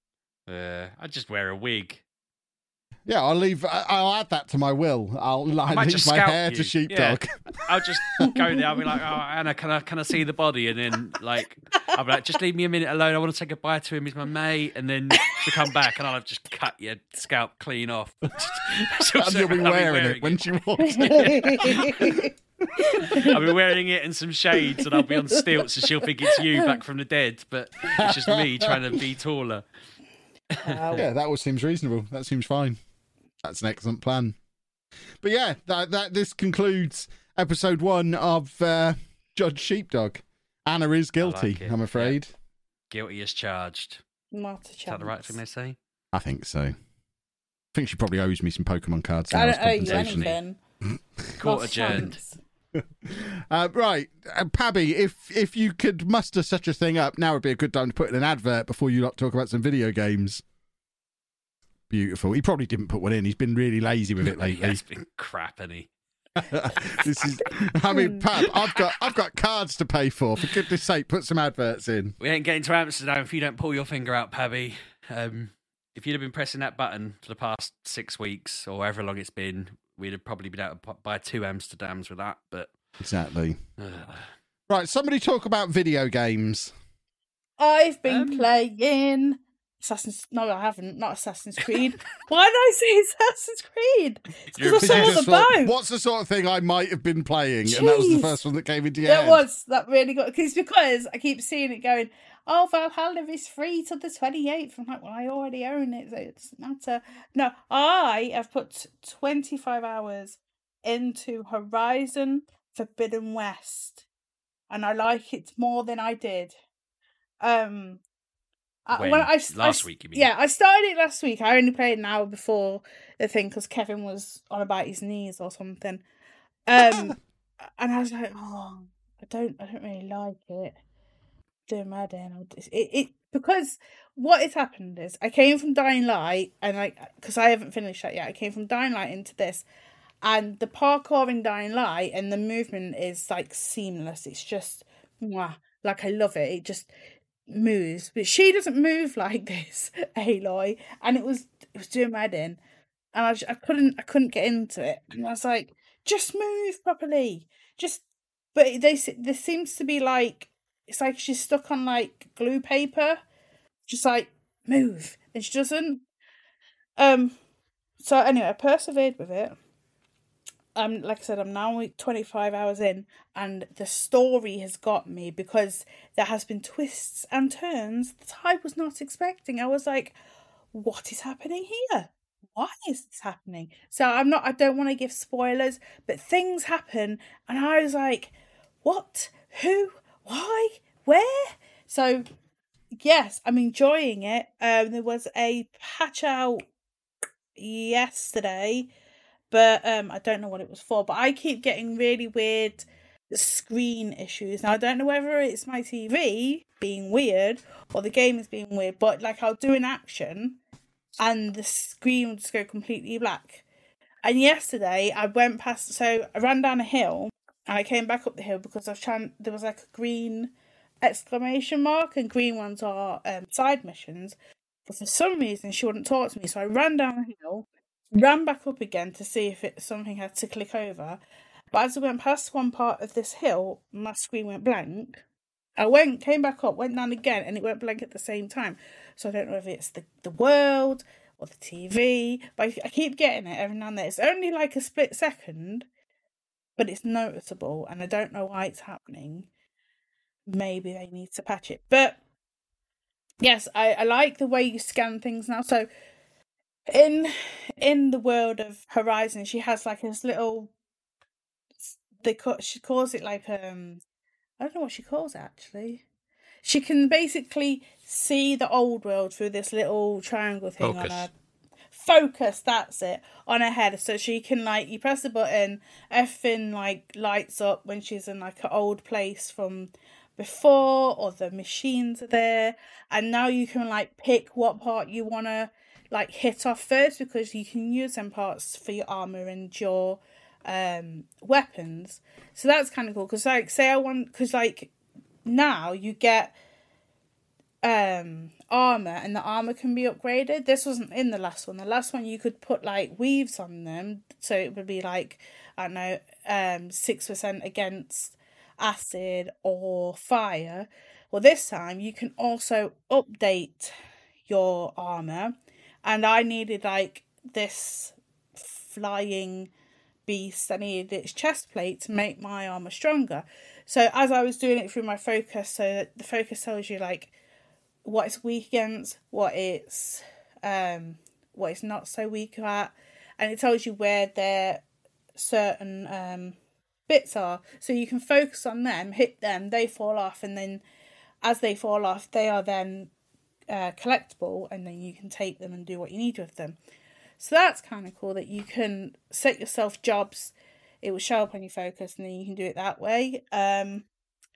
Uh, I'd just wear a wig. Yeah, I'll leave. I- I'll add that to my will. I'll, I'll might leave just my scalp hair you. to Sheepdog. Yeah. I'll just go there. I'll be like, "Oh, Anna, can I can I see the body?" And then like, I'll be like, "Just leave me a minute alone. I want to say goodbye to him. He's my mate." And then to come back, and I'll have just cut your scalp clean off. So- And so you'll be I'll wearing it when she walks in. I'll be wearing it and some shades, and I'll be on stilts, and she'll think it's you back from the dead, but it's just me trying to be taller. Wow. Yeah, that all seems reasonable. That seems fine. That's an excellent plan. But yeah, that that this concludes episode one of uh, Judge Sheepdog. Anna is guilty, like it. I'm afraid. Guilty as charged. Not a chance. Is that the right thing they say? I think so. I think she probably owes me some Pokemon cards. I now as don't owe you compensation. anything. Court Not a adjourned. chance. Uh, right, uh, Pabby, if if you could muster such a thing up, now would be a good time to put in an advert before you lot talk about some video games. Beautiful. He probably didn't put one in. He's been really lazy with it Yeah, lately. it's been crap, hasn't he? This is. I mean, Pab, I've got I've got cards to pay for. For goodness' sake, put some adverts in. We ain't getting to Amsterdam if you don't pull your finger out, Pabby. Um, if you'd have been pressing that button for the past six weeks or however long it's been, we'd have probably been able to buy two Amsterdams with that. But Exactly. uh, Right, somebody talk about video games. I've been Um, playing Assassin's. No, I haven't. Not Assassin's Creed. Why did I say Assassin's Creed? It's You're because I a saw Just the thought, boat. what's the sort of thing I might have been playing? And that was the Jeez. first one that came into your That head. was that really good. It's because I keep seeing it going. Oh, Valhalla is free till the twenty-eighth. I'm like, well, I already own it, so it doesn't matter. No, I have put twenty-five hours into Horizon Forbidden West, and I like it more than I did. Um, I, When? when I, Last I- week, you mean? Yeah, I started it last week. I only played an hour before the thing because Kevin was on about his knees or something. Um, and I was like, oh, I don't, I don't really like it. Doing my day, and it, it because what has happened is I came from Dying Light, and like because I haven't finished that yet. I came from Dying Light into this, and the parkour in Dying Light and the movement is like seamless. It's just mwah, like I love it. It just moves, but she doesn't move like this, Aloy, and it was it was doing my head in, and I just, I couldn't I couldn't get into it, and I was like, just move properly, just. But they there seems to be like. It's like she's stuck on like glue paper, just like move, and she doesn't. Um. So anyway, I persevered with it. Um, like I said, I'm now twenty-five hours in, and the story has got me because there has been twists and turns that I was not expecting. I was like, "What is happening here? Why is this happening?" So I'm not. I don't want to give spoilers, but things happen, and I was like, "What? Who?" Why? Where? So, yes, I'm enjoying it. Um, there was a patch out yesterday, but um, I don't know what it was for. But I keep getting really weird screen issues. Now, I don't know whether it's my T V being weird or the game is being weird, but like I'll do an action and the screen will just go completely black. And yesterday I went past, so I ran down a hill. And I came back up the hill because I was trying. There was like a green exclamation mark, and green ones are um, side missions. But for some reason, she wouldn't talk to me, so I ran down the hill, ran back up again to see if it something had to click over. But as I went past one part of this hill, my screen went blank. I went, came back up, went down again, and it went blank at the same time. So I don't know if it's the the world or the T V, but I, I keep getting it every now and then. It's only like a split second. But it's noticeable, and I don't know why it's happening. Maybe they need to patch it. But, yes, I, I like the way you scan things now. So, in in the world of Horizon, she has like this little... They call, she calls it like... um I don't know what she calls it, actually. She can basically see the old world through this little triangle thing Focus. on her... Focus, that's it, on her head, so she can like you press the button, everything like lights up when she's in like an old place from before, or the machines are there, and now you can like pick what part you want to like hit off first, because you can use them parts for your armor and your um weapons. So that's kind of cool, because like say I want, because like now you get um armor, and the armor can be upgraded. This wasn't in the last one. The last one you could put like weaves on them, so it would be like, I don't know, um six percent against acid or fire. Well, this time you can also update your armor, and I needed like this flying beast. I needed its chest plate to make my armor stronger. So as I was doing it through my focus, so the focus tells you like what it's weak against, what it's um what it's not so weak at, and it tells you where their certain um bits are, so you can focus on them, hit them, they fall off, and then as they fall off they are then uh, collectible, and then you can take them and do what you need with them. So that's kind of cool that you can set yourself jobs, it will show up on your focus, and then you can do it that way. Um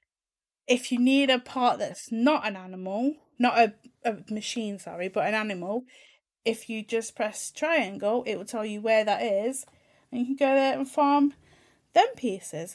if you need a part that's not an animal, not a, a machine, sorry, but an animal, if you just press triangle, it will tell you where that is, and you can go there and farm them pieces.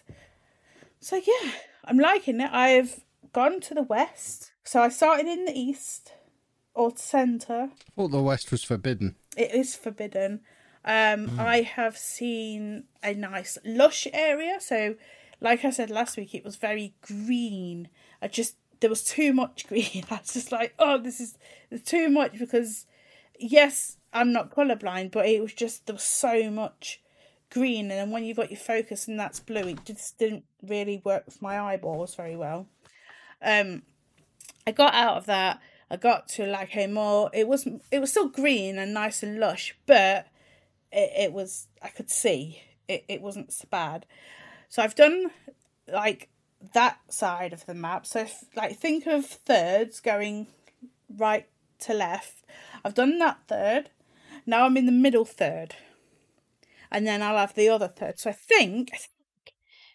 So yeah, I'm liking it. I've gone to the west. So I started in the east, or centre. I thought the west was forbidden. It is forbidden. Um, mm. I have seen a nice lush area, so... Like I said last week, it was very green. I just, there was too much green. I was just like, oh, this is there's too much, because, yes, I'm not colourblind, but it was just, there was so much green. And then when you've got your focus and that's blue, it just didn't really work with my eyeballs very well. Um, I got out of that. I got to like a more, it was, it was still green and nice and lush, but it, it was, I could see, it, it wasn't so bad. So I've done, like, that side of the map. So, if, like, think of thirds going right to left. I've done that third. Now I'm in the middle third. And then I'll have the other third. So I think,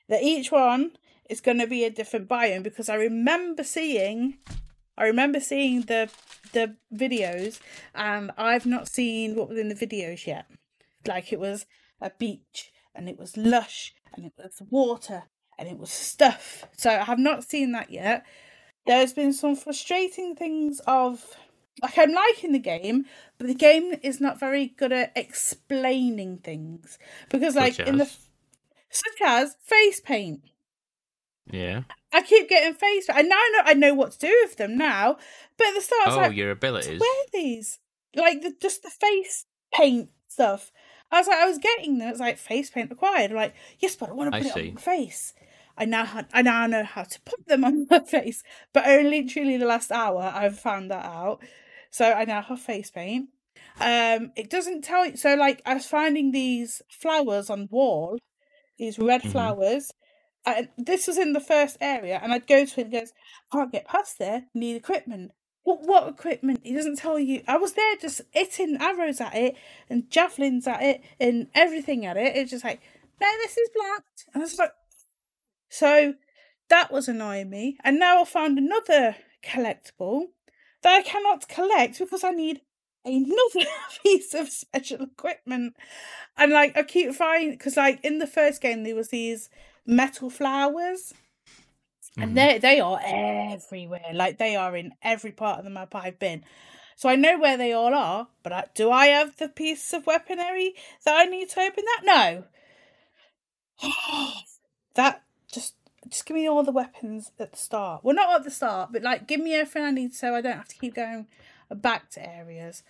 that each one is going to be a different biome, because I remember seeing, I remember seeing the the videos, and I've not seen what was in the videos yet. Like, it was a beach, and it was lush, and it was water, and it was stuff. So I have not seen that yet. There's been some frustrating things of, like, I'm liking the game, but the game is not very good at explaining things. Because, like, Such in the... as? Such as face paint. Yeah. I keep getting face paint. I now know I know what to do with them now. But at the start, I was Oh, like, your abilities. where are these? Like, the, just the face paint stuff. I was like, I was getting them. It's like, face paint acquired. I'm like, yes, but I want to I put it see. on my face. I now, ha- I now know how to put them on my face. But only literally the last hour I've found that out. So I now have face paint. Um, it doesn't tell you. So, like, I was finding these flowers on the wall, these red Mhm. flowers. And this was in the first area, and I'd go to it and it goes, can't get past there, need equipment. What what equipment? He doesn't tell you. I was there just hitting arrows at it and javelins at it and everything at it. It's just like, no, this is blocked. And I was like, so that was annoying me. And now I found another collectible that I cannot collect because I need another piece of special equipment. And like, I keep finding, because like in the first game there was these metal flowers, and Mhm. they they are everywhere. Like, they are in every part of the map I've been. So I know where they all are, but I, do I have the piece of weaponry that I need to open that? No. That just just give me all the weapons at the start. Well, not at the start, but like, give me everything I need so I don't have to keep going back to areas.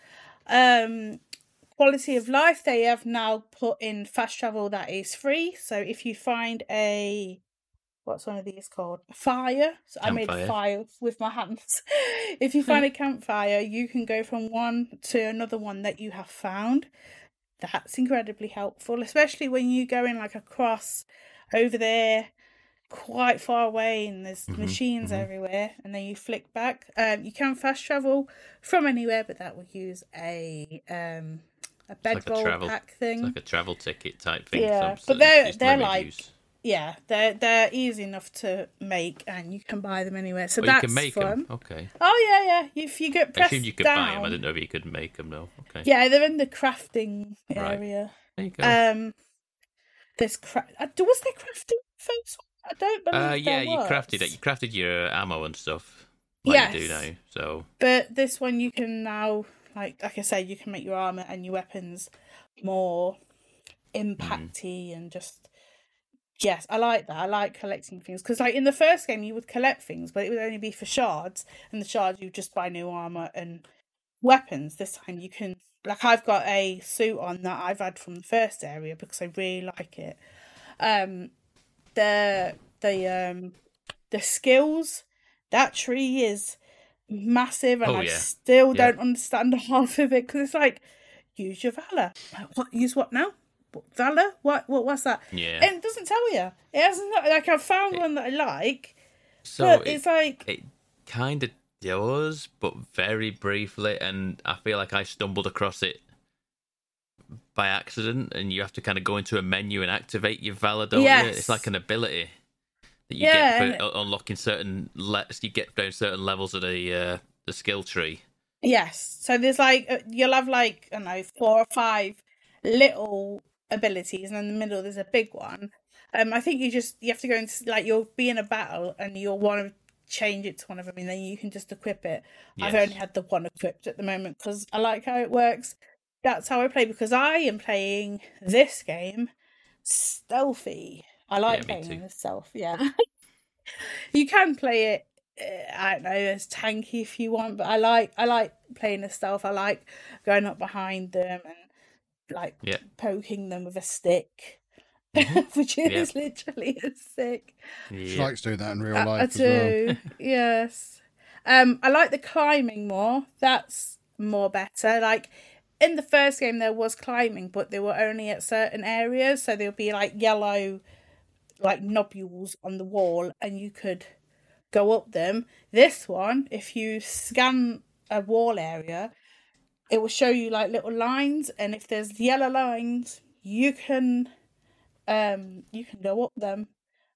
Um, quality of life, they have now put in fast travel that is free. So if you find a, what's one of these called? A fire. So I made a Campfire. fire with my hands. If you find a campfire, you can go from one to another one that you have found. That's incredibly helpful, especially when you go in like across over there quite far away and there's Mhm, machines mhm. everywhere, and then you flick back. Um, you can fast travel from anywhere, but that will use a um a It's like a bedroll travel- pack thing. It's like a travel ticket type thing. Yeah, so- so but they're- it's they're limited like- use. Yeah, they're they're easy enough to make, and you can buy them anywhere. So Oh, that's you can make fun. them. Okay. Oh yeah, yeah. If you get I pressed assumed you could down, buy them. I didn't know if you could make them though. Okay. yeah, they're in the crafting Right. area. There you go. Um, there's cra- uh, was there crafting first? I don't believe uh, yeah, there you was. crafted it. You crafted your ammo and stuff. Like you do Yes. now. So But this one you can now, like like I said, you can make your armor and your weapons more impacty and just. Yes, I like that. I like collecting things because, like in the first game, you would collect things, but it would only be for shards, and the shards you just buy new armor and weapons. This time you can, like, I've got a suit on that I've had from the first area because I really like it. Um, the the um the skills, that tree is massive, and Oh, I yeah. still Yeah. don't understand half of it because it's like, use your valor. Like, what? Use what now? What, valor? What? What? What's that? yeah. And it doesn't tell you. It hasn't. Like, I've found It- one that I like, so but it, it's like, it kind of does, but very briefly, and I feel like I stumbled across it by accident, and you have to kind of go into a menu and activate your valor, don't Yes. you? It's like an ability that you Yeah, get for uh, unlocking certain le- you get down certain levels of the uh, the skill tree. yes. So there's like, uh, you'll have like, I don't know, four or five little abilities, and in the middle there's a big one. Um, I think you just, you have to go into, like, you'll be in a battle and you'll want to change it to one of them, and then you can just equip it. I've Yes. only had the one equipped at the moment because I like how it works. That's how I play, because I am playing this game stealthy. I like Yeah, me playing too. it stealth, yeah. You can play it, uh, I don't know, as tanky if you want, but I like I like playing as stealth. I like going up behind them and like Yeah. poking them with a stick, Mhm. which Yeah. is literally a stick. She Yeah. likes to do that in real I, I life as well. do, yes. Um, I like the climbing more. That's more better. Like in the first game, there was climbing, but they were only at certain areas, so there'll be like yellow, like nobules on the wall, and you could go up them. This one, if you scan a wall area, it will show you like little lines, and if there's yellow lines, you can um you can go up them.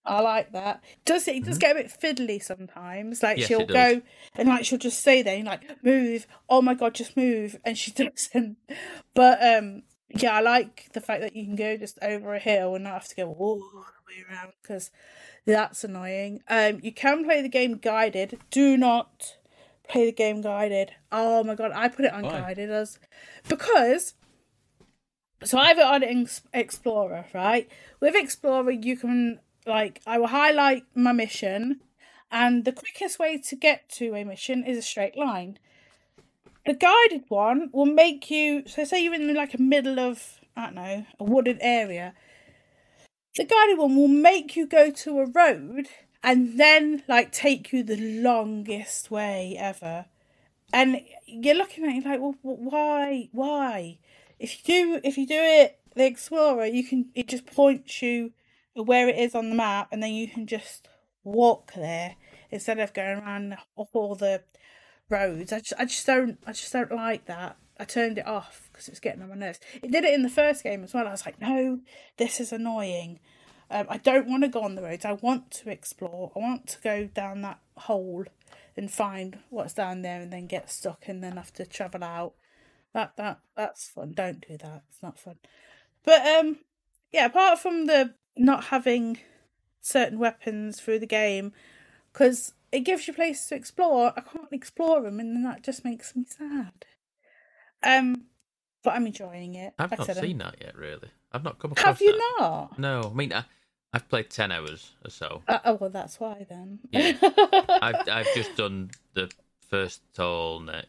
I like that. Does it? It does get a bit fiddly sometimes. Like Yes, she'll it does. go and like she'll just stay there and like move. Oh my god, just move, and she doesn't. But um, yeah, I like the fact that you can go just over a hill and not have to go all the way around because that's annoying. Um, you can play the game guided. Do not play the game guided. Oh my god, I put it on Why? guided as because. So I have it on Ex- Explorer, right? With Explorer, you can, like, I will highlight my mission, and the quickest way to get to a mission is a straight line. The guided one will make you, so say you're in, like, a middle of, I don't know, a wooded area. The guided one will make you go to a road, and then, like, take you the longest way ever. And you're looking at it like, well, why? Why? If you do, if you do it, the Explorer, you can. It just points you where it is on the map, and then you can just walk there instead of going around all the roads. I just, I just don't, I just don't like that. I turned it off because it was getting on my nerves. It did it in the first game as well. I was like, no, this is annoying. Um, I don't want to go on the roads. I want to explore. I want to go down that hole and find what's down there, and then get stuck, and then have to travel out. That that that's fun. Don't do that. It's not fun. But um, yeah. Apart from the not having certain weapons through the game, because it gives you places to explore, I can't explore them, and then that just makes me sad. Um, but I'm enjoying it. I've Like I not said, seen I'm- that yet, really. I've not come across Have you that. not? No, I mean, I, I've played ten hours or so. Uh, oh well, that's why then. Yeah. I've I've just done the first tall neck.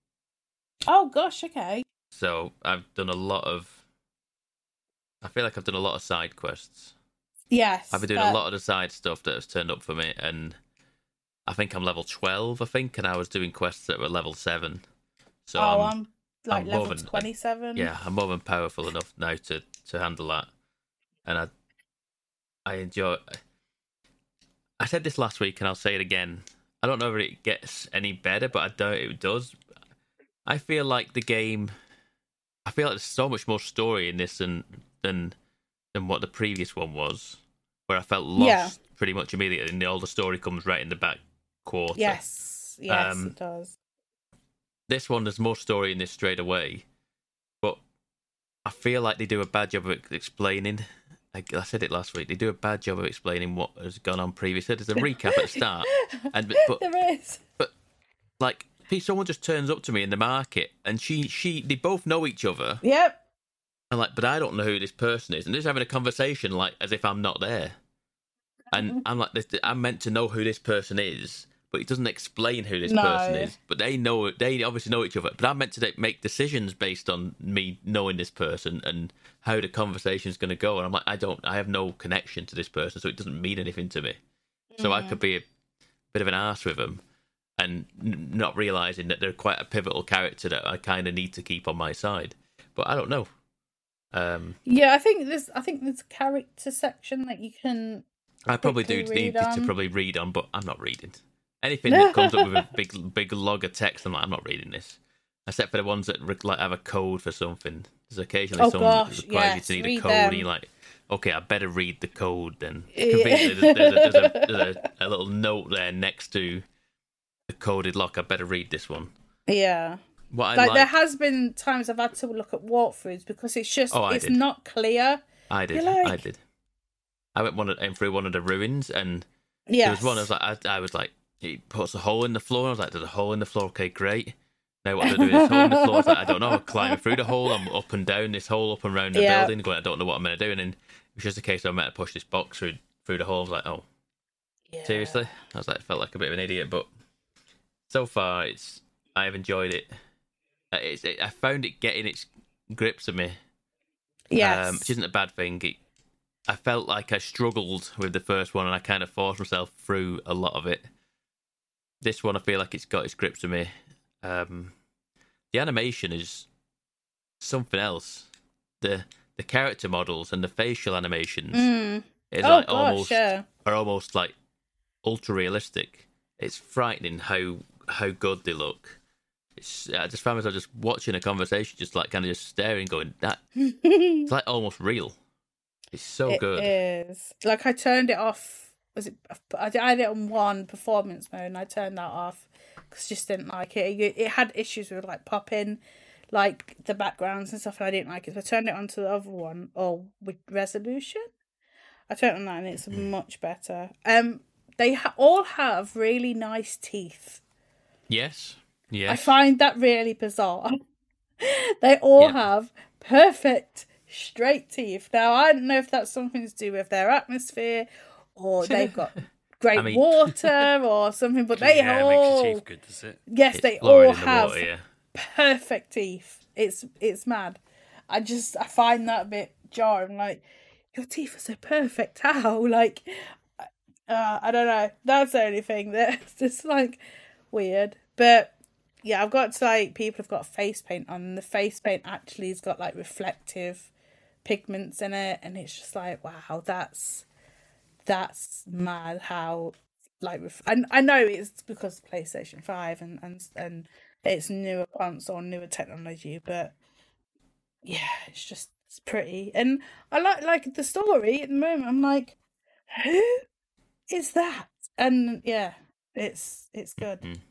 Oh gosh. Okay. So I've done a lot of. I feel like I've done a lot of side quests. Yes. I've been doing but- a lot of the side stuff that has turned up for me, and I think I'm level twelve. I think, and I was doing quests that were level seven. So oh, I'm, I'm like I'm more level than- twenty-seven. yeah, I'm more than powerful enough now to, to handle that, and I I enjoy. I said this last week, and I'll say it again. I don't know if it gets any better, but I doubt it does. I feel like the game. I feel like there's so much more story in this than than than what the previous one was, where I felt lost Yeah. pretty much immediately, and all the story comes right in the back quarter. Yes. Yes, Um, it does. This one, there's more story in this straight away, but I feel like they do a bad job of ex- explaining. I, I said it last week. They do a bad job of explaining what has gone on previously. There's a recap at the start, and but, but There is. like someone just turns up to me in the market, and she she they both know each other, Yep. and like, but I don't know who this person is, and they're just having a conversation like as if I'm not there, and I'm like, this, I'm meant to know who this person is. But it doesn't explain who this No. person is. But they know, they obviously know each other. But I'm meant to make decisions based on me knowing this person and how the conversation's going to go. And I'm like, I don't, I have no connection to this person, so it doesn't mean anything to me. So I could be a bit of an arse with them and n- not realizing that they're quite a pivotal character that I kind of need to keep on my side. But I don't know. Um, Yeah, I think there's. I think there's a character section that you can. I probably do quickly need read to on. probably read on, but I'm not reading. Anything that comes up with a big big log of text, I'm like, I'm not reading this. Except for the ones that re- like have a code for something. There's occasionally Oh, some gosh, that requires yes, you to need read a code, them. and you're like, okay, I better read the code then. Yeah. Conveniently, there's, there's, a, there's, a, there's a, a little note there next to the coded lock. I better read this one. Yeah. What I Like, like, there has been times I've had to look at walkthroughs because it's just Oh, I it's did. not clear. I did, you're like- I did. I went one of, in through one of the ruins, and Yes. there was one. I was like, I, I was like, he puts a hole in the floor. I was like, there's a hole in the floor. Okay, great. Now what do I do with this hole in the floor? I was like, I don't know. I'm climbing through the hole. I'm up and down this hole, up and around the Yeah. building. Going, I don't know what I'm going to do. And then it was just a case of I meant to push this box through through the hole. I was like, oh, Yeah. seriously? I was like, I felt like a bit of an idiot, but so far it's I have enjoyed it. Uh, It's it, I found it getting its grips of me, Yes. um, which isn't a bad thing. It, I felt like I struggled with the first one, and I kind of forced myself through a lot of it. This one, I feel like it's got its grips with me. Um, the animation is something else. The the character models and the facial animations Mm. is Oh like gosh, almost yeah. are almost like ultra realistic. It's frightening how how good they look. It's, I just found myself just watching a conversation, just like kind of just staring, going, that it's like almost real. It's so It good. is. Like I turned it off was it? I had it on one performance mode, and I turned that off because I just didn't like it. it. It had issues with like popping, like the backgrounds and stuff, and I didn't like it. So I turned it onto the other one, or with resolution. I turned it on that, and it's much better. Um, they ha- all have really nice teeth. Yes. Yes. I find that really bizarre. They all Yeah. have perfect straight teeth. Now, I don't know if that's something to do with their atmosphere, or they've got great I mean- water or something, but they yeah, it makes your all teeth good, does it? yes, It's they fluoride all in the have water, yeah. perfect teeth. It's it's mad. I just I find that a bit jarring. Like, your teeth are so perfect. How? Like, uh, I don't know. That's the only thing that's just like weird. But yeah, I've got to like people have got face paint on. And the face paint actually has got like reflective pigments in it, and it's just like, wow, that's that's mad. How like ref- I I know it's because PlayStation Five and and and it's newer console, newer technology, but yeah, it's just it's pretty, and I like like the story at the moment. I'm like, who is that? And yeah, it's it's good. Mm.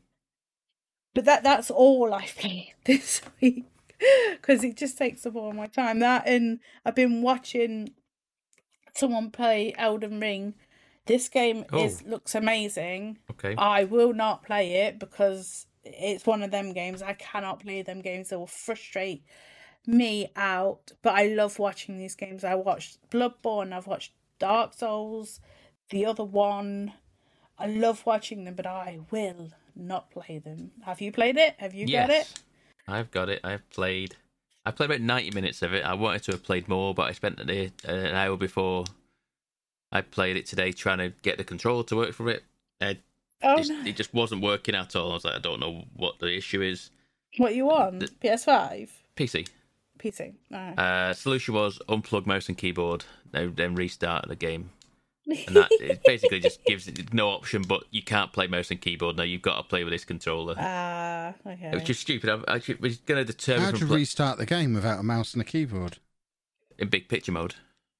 But that that's all I've played this week because it just takes up all my time. That, and I've been watching someone play Elden Ring. This game Oh. is looks amazing. Okay. I will not play it because it's one of them games. I cannot play them games. They will frustrate me out. But I love watching these games. I watched Bloodborne. I've watched Dark Souls. The other one. I love watching them, but I will not play them. Have you played it? Have you yes. got it? I've got it. I've played. I played about ninety minutes of it. I wanted to have played more, but I spent an an hour before I played it today trying to get the controller to work for it. It, Oh, just, no. it just wasn't working at all. I was like, I don't know what the issue is. What you on? The- P S five? P C. P C. No. Uh, solution was unplug mouse and keyboard, then then restart the game. And that it basically just gives it no option, but you can't play mouse and keyboard now. You've got to play with this controller. Ah, okay. It was just stupid. I, I was going to deter me How from to play restart the game without a mouse and a keyboard? in big picture mode.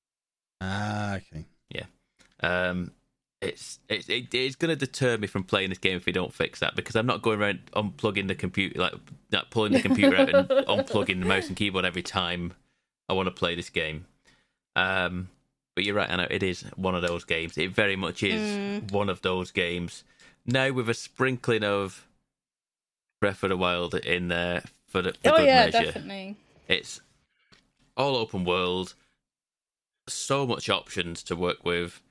Ah, okay. Um, it's it's it, it's going to deter me from playing this game if we don't fix that, because I'm not going around unplugging the computer, like, like pulling the computer out and unplugging the mouse and keyboard every time I want to play this game. Um, but you're right, Anna. It is one of those games. It very much is Mm. one of those games. Now with a sprinkling of Breath of the Wild in there for the for Oh good yeah, measure. definitely. It's all open world, so much options to work with.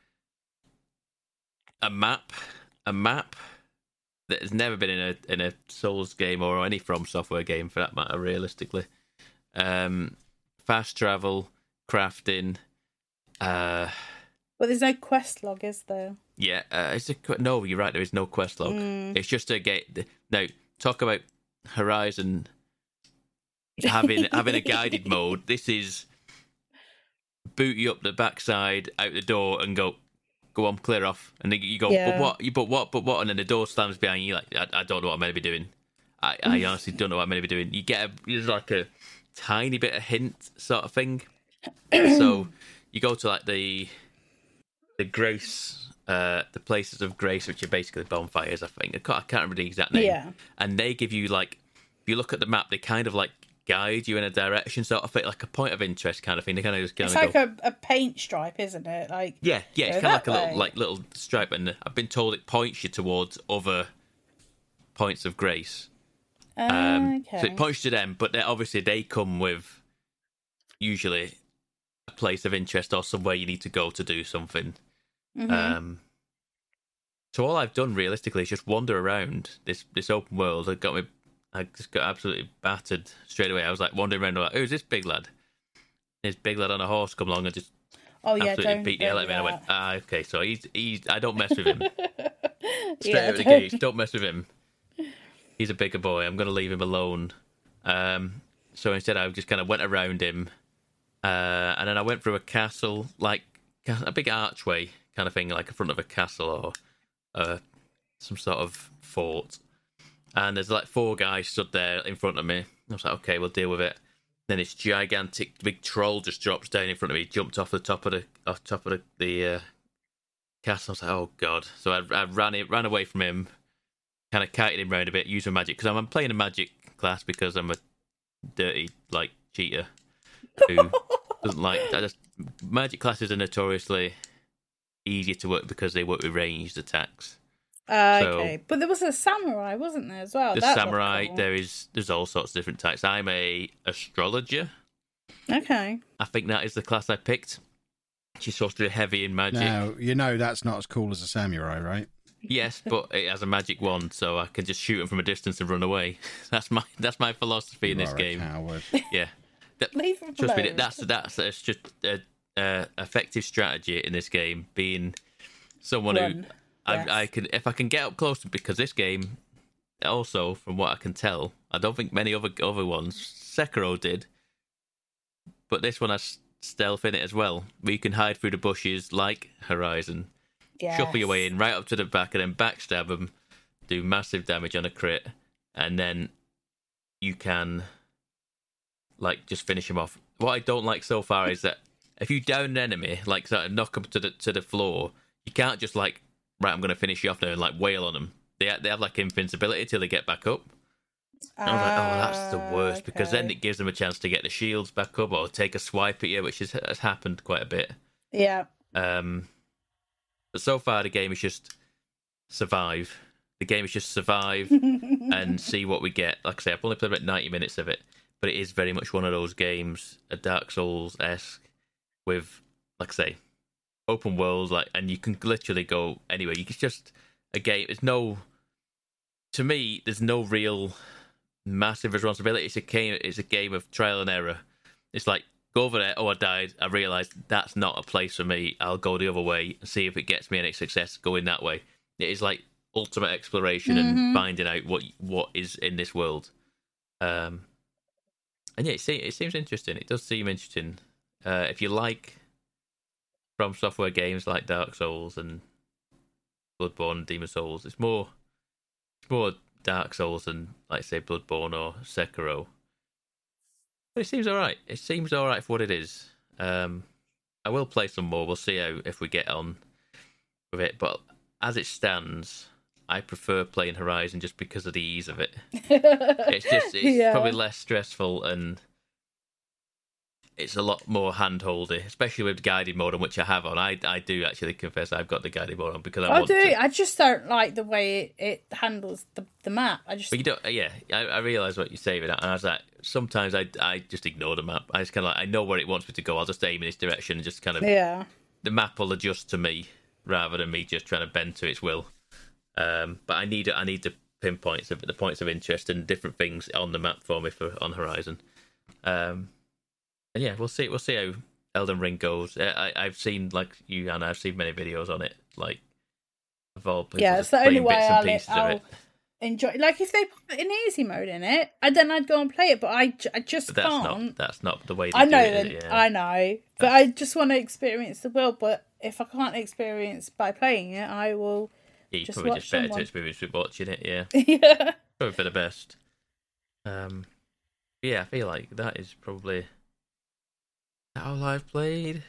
A map, a map that has never been in a in a Souls game or any From Software game for that matter. Realistically, um, fast travel, crafting. Uh, But there's no quest log, is there? yeah, uh, it's a que- no. You're right. There is no quest log. Mm. It's just a get. Now talk about Horizon having having a guided mode. This is boot you up the backside out the door and go go on, clear off, and then you go, Yeah. but what, you but what, but what, and then the door slams behind you. Like, I, I don't know what I'm meant to be doing. I, I honestly don't know what I'm meant to be doing. You get a, there's like a tiny bit of hint sort of thing. So you go to like the the grace, uh, the places of grace, which are basically bonfires. I think I can't, I can't remember the exact name. Yeah. And they give you like, if you look at the map, they kind of like guide you in a direction, sort of thing, like a point of interest kind of thing. They kind of just kind It's of like go, a, a paint stripe, isn't it? Like yeah, yeah, it's go kind of like that a little way. like little stripe, and I've been told it points you towards other points of grace. Ah, Um, okay. So it points to them, but they, obviously they come with usually a place of interest or somewhere you need to go to do something. Mhm. Um, so all I've done realistically is just wander around this this open world. It got me, I just got absolutely battered straight away. I was like wandering around, like, who's this big lad? This big lad on a horse come along and just oh yeah, absolutely don't, beat the don't hell out of me. And I do went, ah, okay, so he's he's. I don't mess with him. that. Straight Yeah, out of the don't- gate, don't mess with him. He's a bigger boy. I'm going to leave him alone. Um, so instead, I just kind of went around him, uh, and then I went through a castle, like a big archway kind of thing, like in front of a castle or uh, some sort of fort. And there's like four guys stood there in front of me. I was like, okay, we'll deal with it. Then this gigantic big troll just drops down in front of me, jumped off the top of the off top of the, the uh, castle. I was like, oh god. So I, I ran it, ran away from him, kind of kited him around a bit, used my magic because I'm, I'm playing a magic class because I'm a dirty like cheater who doesn't like. I just magic classes are notoriously easier to work because they work with ranged attacks. Uh, So- okay, but there was a samurai, wasn't there, as well? The That looked samurai, cool. there is there's all sorts of different types. I'm a astrologer. Okay. I think that is the class I picked. She's supposed to be heavy in magic. Now, you know that's not as cool as a samurai, right? Yes, but it has a magic wand, so I can just shoot him from a distance and run away. That's my that's my philosophy in You this are a game. coward. Yeah, That- Leave him trust me, alone. that's that's that's just a, a effective strategy in this game. Being someone who Run. Yes. I, I can, if I can get up close, because this game, also from what I can tell, I don't think many other other ones. Sekiro did, but this one has stealth in it as well, where you can hide through the bushes like Horizon. Shuffle your way Yes. in right up to the back and then backstab them, do massive damage on a crit, and then you can like just finish him off. What I don't like so far is that if you down an enemy, like sort of knock them to the to the floor, you can't just like, right, I'm going to finish you off now and like wail on them. They they have like invincibility till they get back up. And I was like, oh, that's the worst, because then okay. it gives them a chance to get the shields back up or take a swipe at you, which has, has happened quite a bit. Yeah. Um, but so far, the game is just survive. The game is just survive and see what we get. Like I say, I've only played about ninety minutes of it, but it is very much one of those games, a Dark Souls-esque, with, like I say, open world, like, and you can literally go anywhere. You can just a game. It's no, to me, there's no real massive responsibility. It's a game. It's a game of trial and error. It's like, go over there. Oh, I died. I realised that's not a place for me. I'll go the other way and see if it gets me any success going that way. It is like ultimate exploration Mhm. and finding out what what is in this world. Um, and yeah, it, se- it seems interesting. It does seem interesting. Uh, if you like From Software games like Dark Souls and Bloodborne, Demon Souls, it's more it's more Dark Souls than, like, say, Bloodborne or Sekiro. But it seems alright. It seems alright for what it is. Um, I will play some more. We'll see how if we get on with it. But as it stands, I prefer playing Horizon just because of the ease of it. It's just it's Yeah. probably less stressful and it's a lot more hand-holdy, especially with guided mode on, which I have on. I I do actually confess I've got the guided mode on because I, I want do. to. I just don't like the way it, it handles the, the map. I just But you don't, yeah. I, I realise what you're saying, and I was like, sometimes I, I just ignore the map. I just kind of like, I know where it wants me to go. I'll just aim in this direction and just kind of yeah. the map will adjust to me rather than me just trying to bend to its will. Um, but I need I need the pinpoints of the points of interest and different things on the map for me for on Horizon. Um, and yeah, we'll see we'll see how Elden Ring goes. I, I, I've seen, like you, Anna, I've seen many videos on it. Like, of all places, Yeah, it's the playing only way bits and I'll, pieces I'll of it. enjoy. Like, if they put an easy mode in it, and then I'd go and play it, but I, j- I just But that's can't. not that's not the way they I do know it. that. is it? Yeah. I know, but I just want to experience the world. But if I can't experience by playing it, I will. Yeah, you're just probably watch just better someone. to experience with watching it. Yeah, Yeah. probably for the best. Um, yeah, I feel like that is probably how I've played.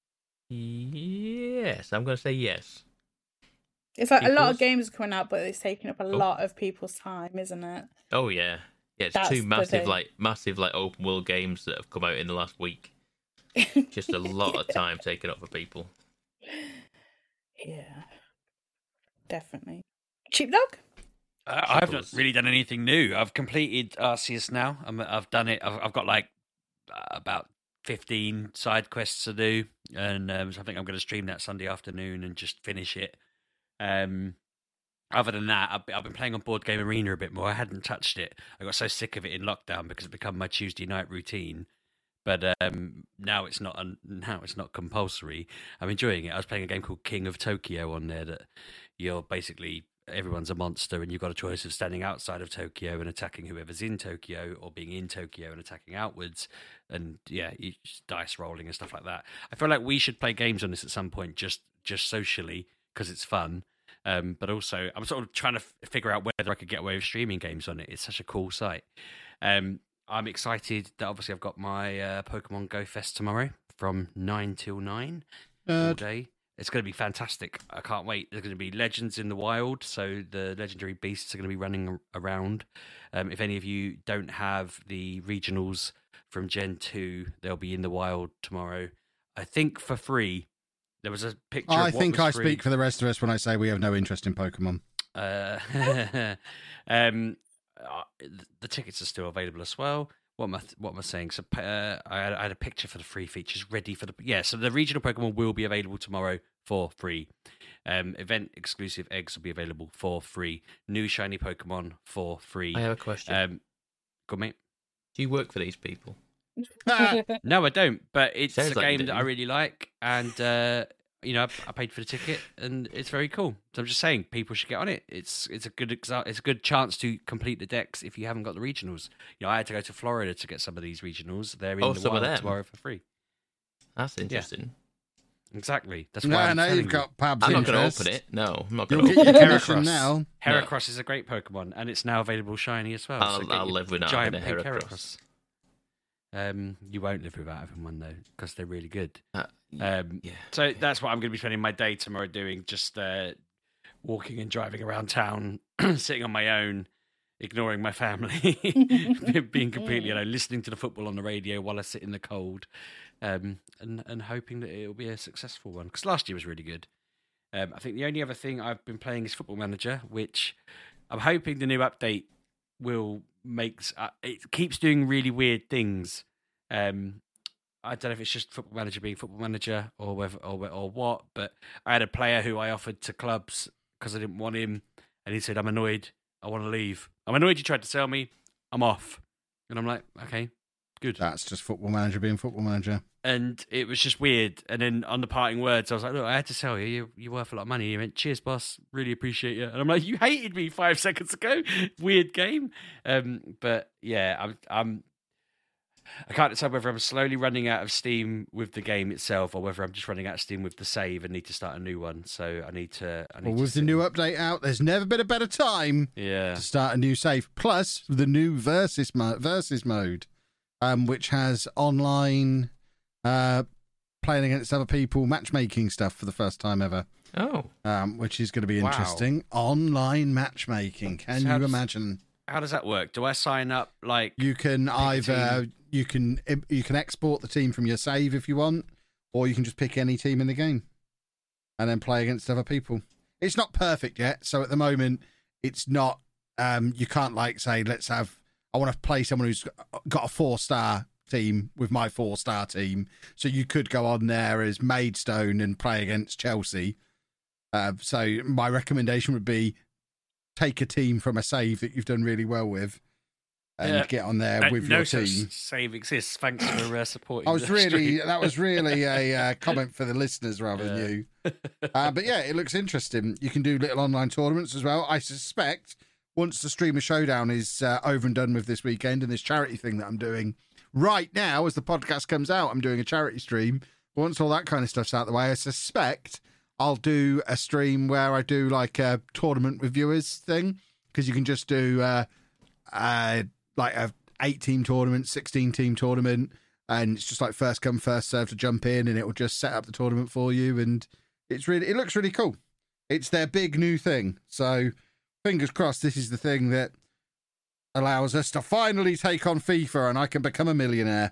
Yes, I'm going to say yes. It's like a lot of Equals- games are coming out, but it's taking up a Oh. lot of people's time, isn't it? Oh yeah, yeah. It's That's two the massive, thing. like massive, like open world games that have come out in the last week. Just a lot of time taken up for people. Yeah, definitely. Sheepdog? Uh, I've not Chuckles. really done anything new. I've completed Arceus now. I'm, I've done it. I've, I've got like uh, about fifteen side quests to do, and um, so I think I'm going to stream that Sunday afternoon and just finish it. Um, other than that, I've, I've been playing on Board Game Arena a bit more. I hadn't touched it. I got so sick of it in lockdown because it become my Tuesday night routine. But um, now it's not. Un- now it's not compulsory. I'm enjoying it. I was playing a game called King of Tokyo on there. That you're basically everyone's a monster, and you've got a choice of standing outside of Tokyo and attacking whoever's in Tokyo, or being in Tokyo and attacking outwards. And yeah, you just dice rolling and stuff like that. I feel like we should play games on this at some point, just just socially, because it's fun. Um, but also, I'm sort of trying to f- figure out whether I could get away with streaming games on it. It's such a cool site. Um, I'm excited that obviously I've got my uh, Pokemon Go Fest tomorrow from nine till nine all Nerd. day. it's going to be fantastic. I can't wait. There's going to be legends in the wild, so the legendary beasts are going to be running around. Um, if any of you don't have the regionals from Gen two, they'll be in the wild tomorrow. I think for free. There was a picture. I of what think was I free. speak for the rest of us when I say we have no interest in Pokemon. Uh, um, uh, the tickets are still available as well. What am I? What am I saying? So uh, I, had, I had a picture for the free features ready for the. Yeah, so the regional Pokemon will be available tomorrow for free. Um, event exclusive eggs will be available for free. New shiny Pokemon for free. I have a question. Um, go on, mate. Do you work for these people? No, I don't. But it's Sounds a like you game do. that I really like, and uh, you know, I, I paid for the ticket, and it's very cool. So I'm just saying, people should get on it. It's it's a good exa- it's a good chance to complete the decks if you haven't got the regionals. You know, I had to go to Florida to get some of these regionals. They're in Oh, the some of wild them? tomorrow for free. That's interesting. Exactly. That's why No, I'm no, telling you've you. got Pab's I'm not going to interest. open it. No, I'm not You'll going to get open your it. commission now. Heracross is a great Pokemon, and it's now available shiny as well. I'll- so get I'll your live with not giant having a pink Heracross. Um, you won't live without having one though, because they're really good. Uh, Um, yeah. So that's what I'm going to be spending my day tomorrow doing, just uh, walking and driving around town, sitting on my own, ignoring my family, being completely alone, listening to the football on the radio while I sit in the cold, um, and and hoping that it'll be a successful one. Because last year was really good. Um, I think the only other thing I've been playing is Football Manager, which I'm hoping the new update will make. Uh, it keeps doing really weird things. Um, I don't know if it's just Football Manager being Football Manager or whether or, or what, but I had a player who I offered to clubs because I didn't want him, and he said, "I'm annoyed. I want to leave. I'm annoyed you tried to sell me. I'm off." And I'm like, "Okay, good." That's just Football Manager being Football Manager. And it was just weird. And then on the parting words, I was like, "Look, I had to sell you. You're, you're worth a lot of money." He went, "Cheers, boss. Really appreciate you." And I'm like, "You hated me five seconds ago. Weird game." Um, but yeah, I'm, I'm. I can't decide whether I'm slowly running out of steam with the game itself, or whether I'm just running out of steam with the save and need to start a new one. So I need to. I need Well, to with the sit new and- update out, there's never been a better time yeah, to start a new save. Plus, the new versus mo- versus mode, um, which has online uh, playing against other people, matchmaking stuff for the first time ever. Oh, Um, which is going to be Wow. interesting. Online matchmaking. Can So how you does- imagine? how does that work? Do I sign up like? You can either team. you can you can export the team from your save if you want, or you can just pick any team in the game and then play against other people. It's not perfect yet, so at the moment it's not. Um, you can't like say let's have. I want to play someone who's got a four star team with my four star team, so you could go on there as Maidstone and play against Chelsea. Uh, so my recommendation would be take a team from a save that you've done really well with and Yeah. get on there Uh, with no your such team. save exists. Thanks for uh, supporting. I was the really stream. that was really a uh, comment for the listeners rather than you. Uh, but yeah, it looks interesting. You can do little online tournaments as well. I suspect once the Streamer Showdown is uh, over and done with this weekend and this charity thing that I'm doing right now, as the podcast comes out, I'm doing a charity stream. Once all that kind of stuff's out the way, I suspect I'll do a stream where I do like a tournament with viewers thing, because you can just do uh, uh, like a eight team tournament, sixteen team tournament, and it's just like first come first serve to jump in, and it will just set up the tournament for you, and it's really it looks really cool. It's their big new thing, so fingers crossed this is the thing that allows us to finally take on FIFA and I can become a millionaire.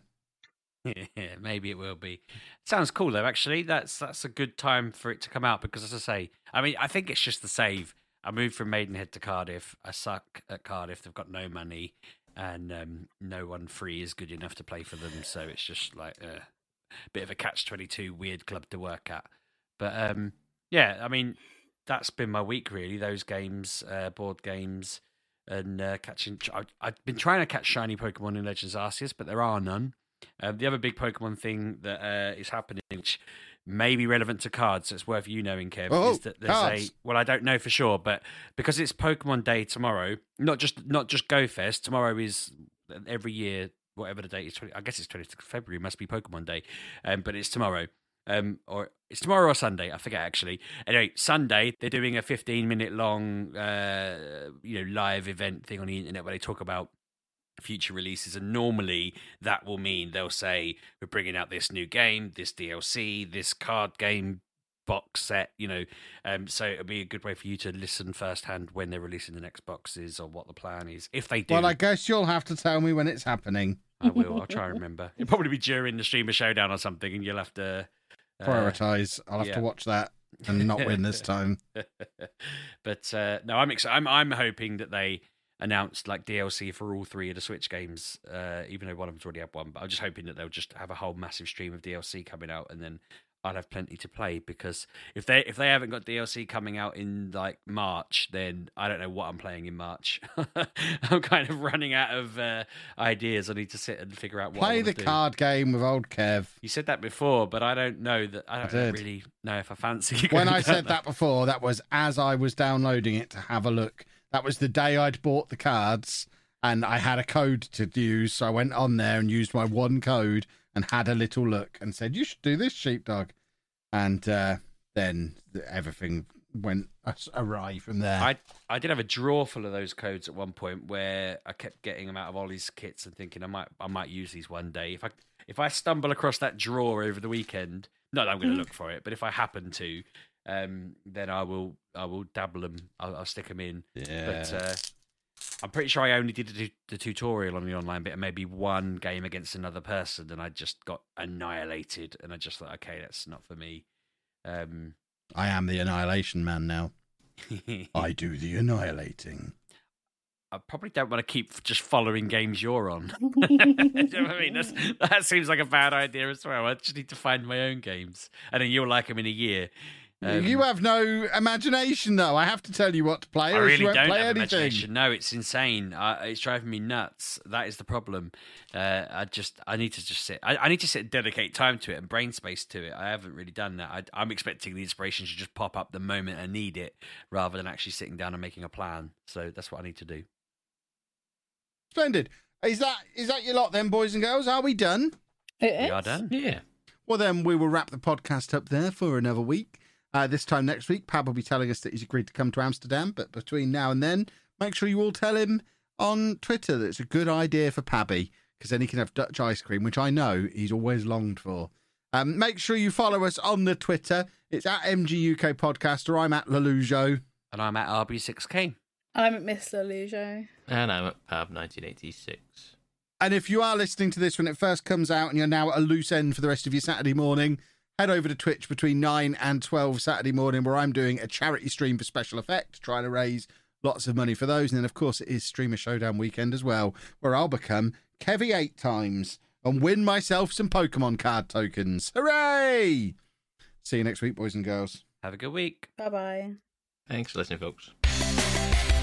Yeah, maybe it will be. Sounds cool though. Actually, that's that's a good time for it to come out because, as I say, I mean, I think it's just the save. I moved from Maidenhead to Cardiff. I suck at Cardiff. They've got no money, and um, no one free is good enough to play for them. So it's just like a bit of a catch twenty-two weird club to work at. But um, yeah, I mean, that's been my week really. Those games, uh, board games, and uh, catching. I, I've been trying to catch shiny Pokemon in Legends Arceus, but there are none. Um, the other big Pokemon thing that uh, is happening, which may be relevant to cards, so it's worth you knowing, Kev, Oh, is that there's cards. a well, I don't know for sure, but because it's Pokemon Day tomorrow, not just not just Go Fest. Tomorrow is every year, whatever the date is. twenty, I guess it's twentieth of February. Must be Pokemon Day, um, but it's tomorrow, um, or it's tomorrow or Sunday. I forget actually. Anyway, Sunday they're doing a fifteen minute long, uh, you know, live event thing on the internet where they talk about future releases, and normally that will mean they'll say we're bringing out this new game, this D L C, this card game box set, you know. Um, so it'll be a good way for you to listen firsthand when they're releasing the next boxes or what the plan is. If they do, Well, I guess you'll have to tell me when it's happening. I will. I'll try and remember. It'll probably be during the Streamer Showdown or something, and you'll have to uh, Prioritize. I'll have yeah. to watch that and not win this time. But uh, no, I'm excited. I'm I'm hoping that they announced like D L C for all three of the Switch games, uh, even though one of them's already had one. But I'm just hoping that they'll just have a whole massive stream of D L C coming out, and then I'll have plenty to play. Because if they if they haven't got D L C coming out in like March, then I don't know what I'm playing in March. I'm kind of running out of uh, ideas. I need to sit and figure out what I Play wanna the do. card game with old Kev. You said that before, but I don't know that. I don't I did. really know if I fancy. When going I down said that. that before, that was as I was downloading it to have a look. That was the day I'd bought the cards, and I had a code to use, so I went on there and used my one code and had a little look and said, you should do this, Sheepdog. And uh, then everything went awry from there. I I did have a drawer full of those codes at one point where I kept getting them out of Ollie's kits and thinking I might I might use these one day. If I if I stumble across that drawer over the weekend, not that I'm going to look for it, but if I happen to, um, then I will I will dabble them. I'll, I'll stick them in. Yeah. But uh, I'm pretty sure I only did the, the tutorial on the online bit and maybe one game against another person, and I just got annihilated. And I just thought, okay, that's not for me. Um, I am the Annihilation Man now. I do the annihilating. I probably don't want to keep just following games you're on. Do you know what I mean? That's, that seems like a bad idea as well. I just need to find my own games, and then you'll like them in a year. Um, you have no imagination, though. I have to tell you what to play. I Or else really you won't don't play have anything. imagination. No, it's insane. Uh, it's driving me nuts. That is the problem. Uh, I just, I need to just sit. I, I need to sit and dedicate time to it and brain space to it. I haven't really done that. I, I'm expecting the inspiration to just pop up the moment I need it, rather than actually sitting down and making a plan. So that's what I need to do. Splendid. Is that is that your lot then, boys and girls? Are we done? It We is. are done. Yeah. Well, then we will wrap the podcast up there for another week. Uh, this time next week, Pab will be telling us that he's agreed to come to Amsterdam. But between now and then, make sure you all tell him on Twitter that it's a good idea for Pabby, because then he can have Dutch ice cream, which I know he's always longed for. Um, make sure you follow us on the Twitter. It's at M G U K Podcast, or I'm at Lelujo. And I'm at R B six K. I'm at Miss Lelujo. And I'm at Pab nineteen eighty-six. And if you are listening to this when it first comes out and you're now at a loose end for the rest of your Saturday morning, head over to Twitch between nine and twelve Saturday morning, where I'm doing a charity stream for Special Effect, trying to raise lots of money for those. And then, of course, it is Streamer Showdown weekend as well, where I'll become Kevy eight times and win myself some Pokemon card tokens. Hooray! See you next week, boys and girls. Have a good week. Bye bye. Thanks for listening, folks.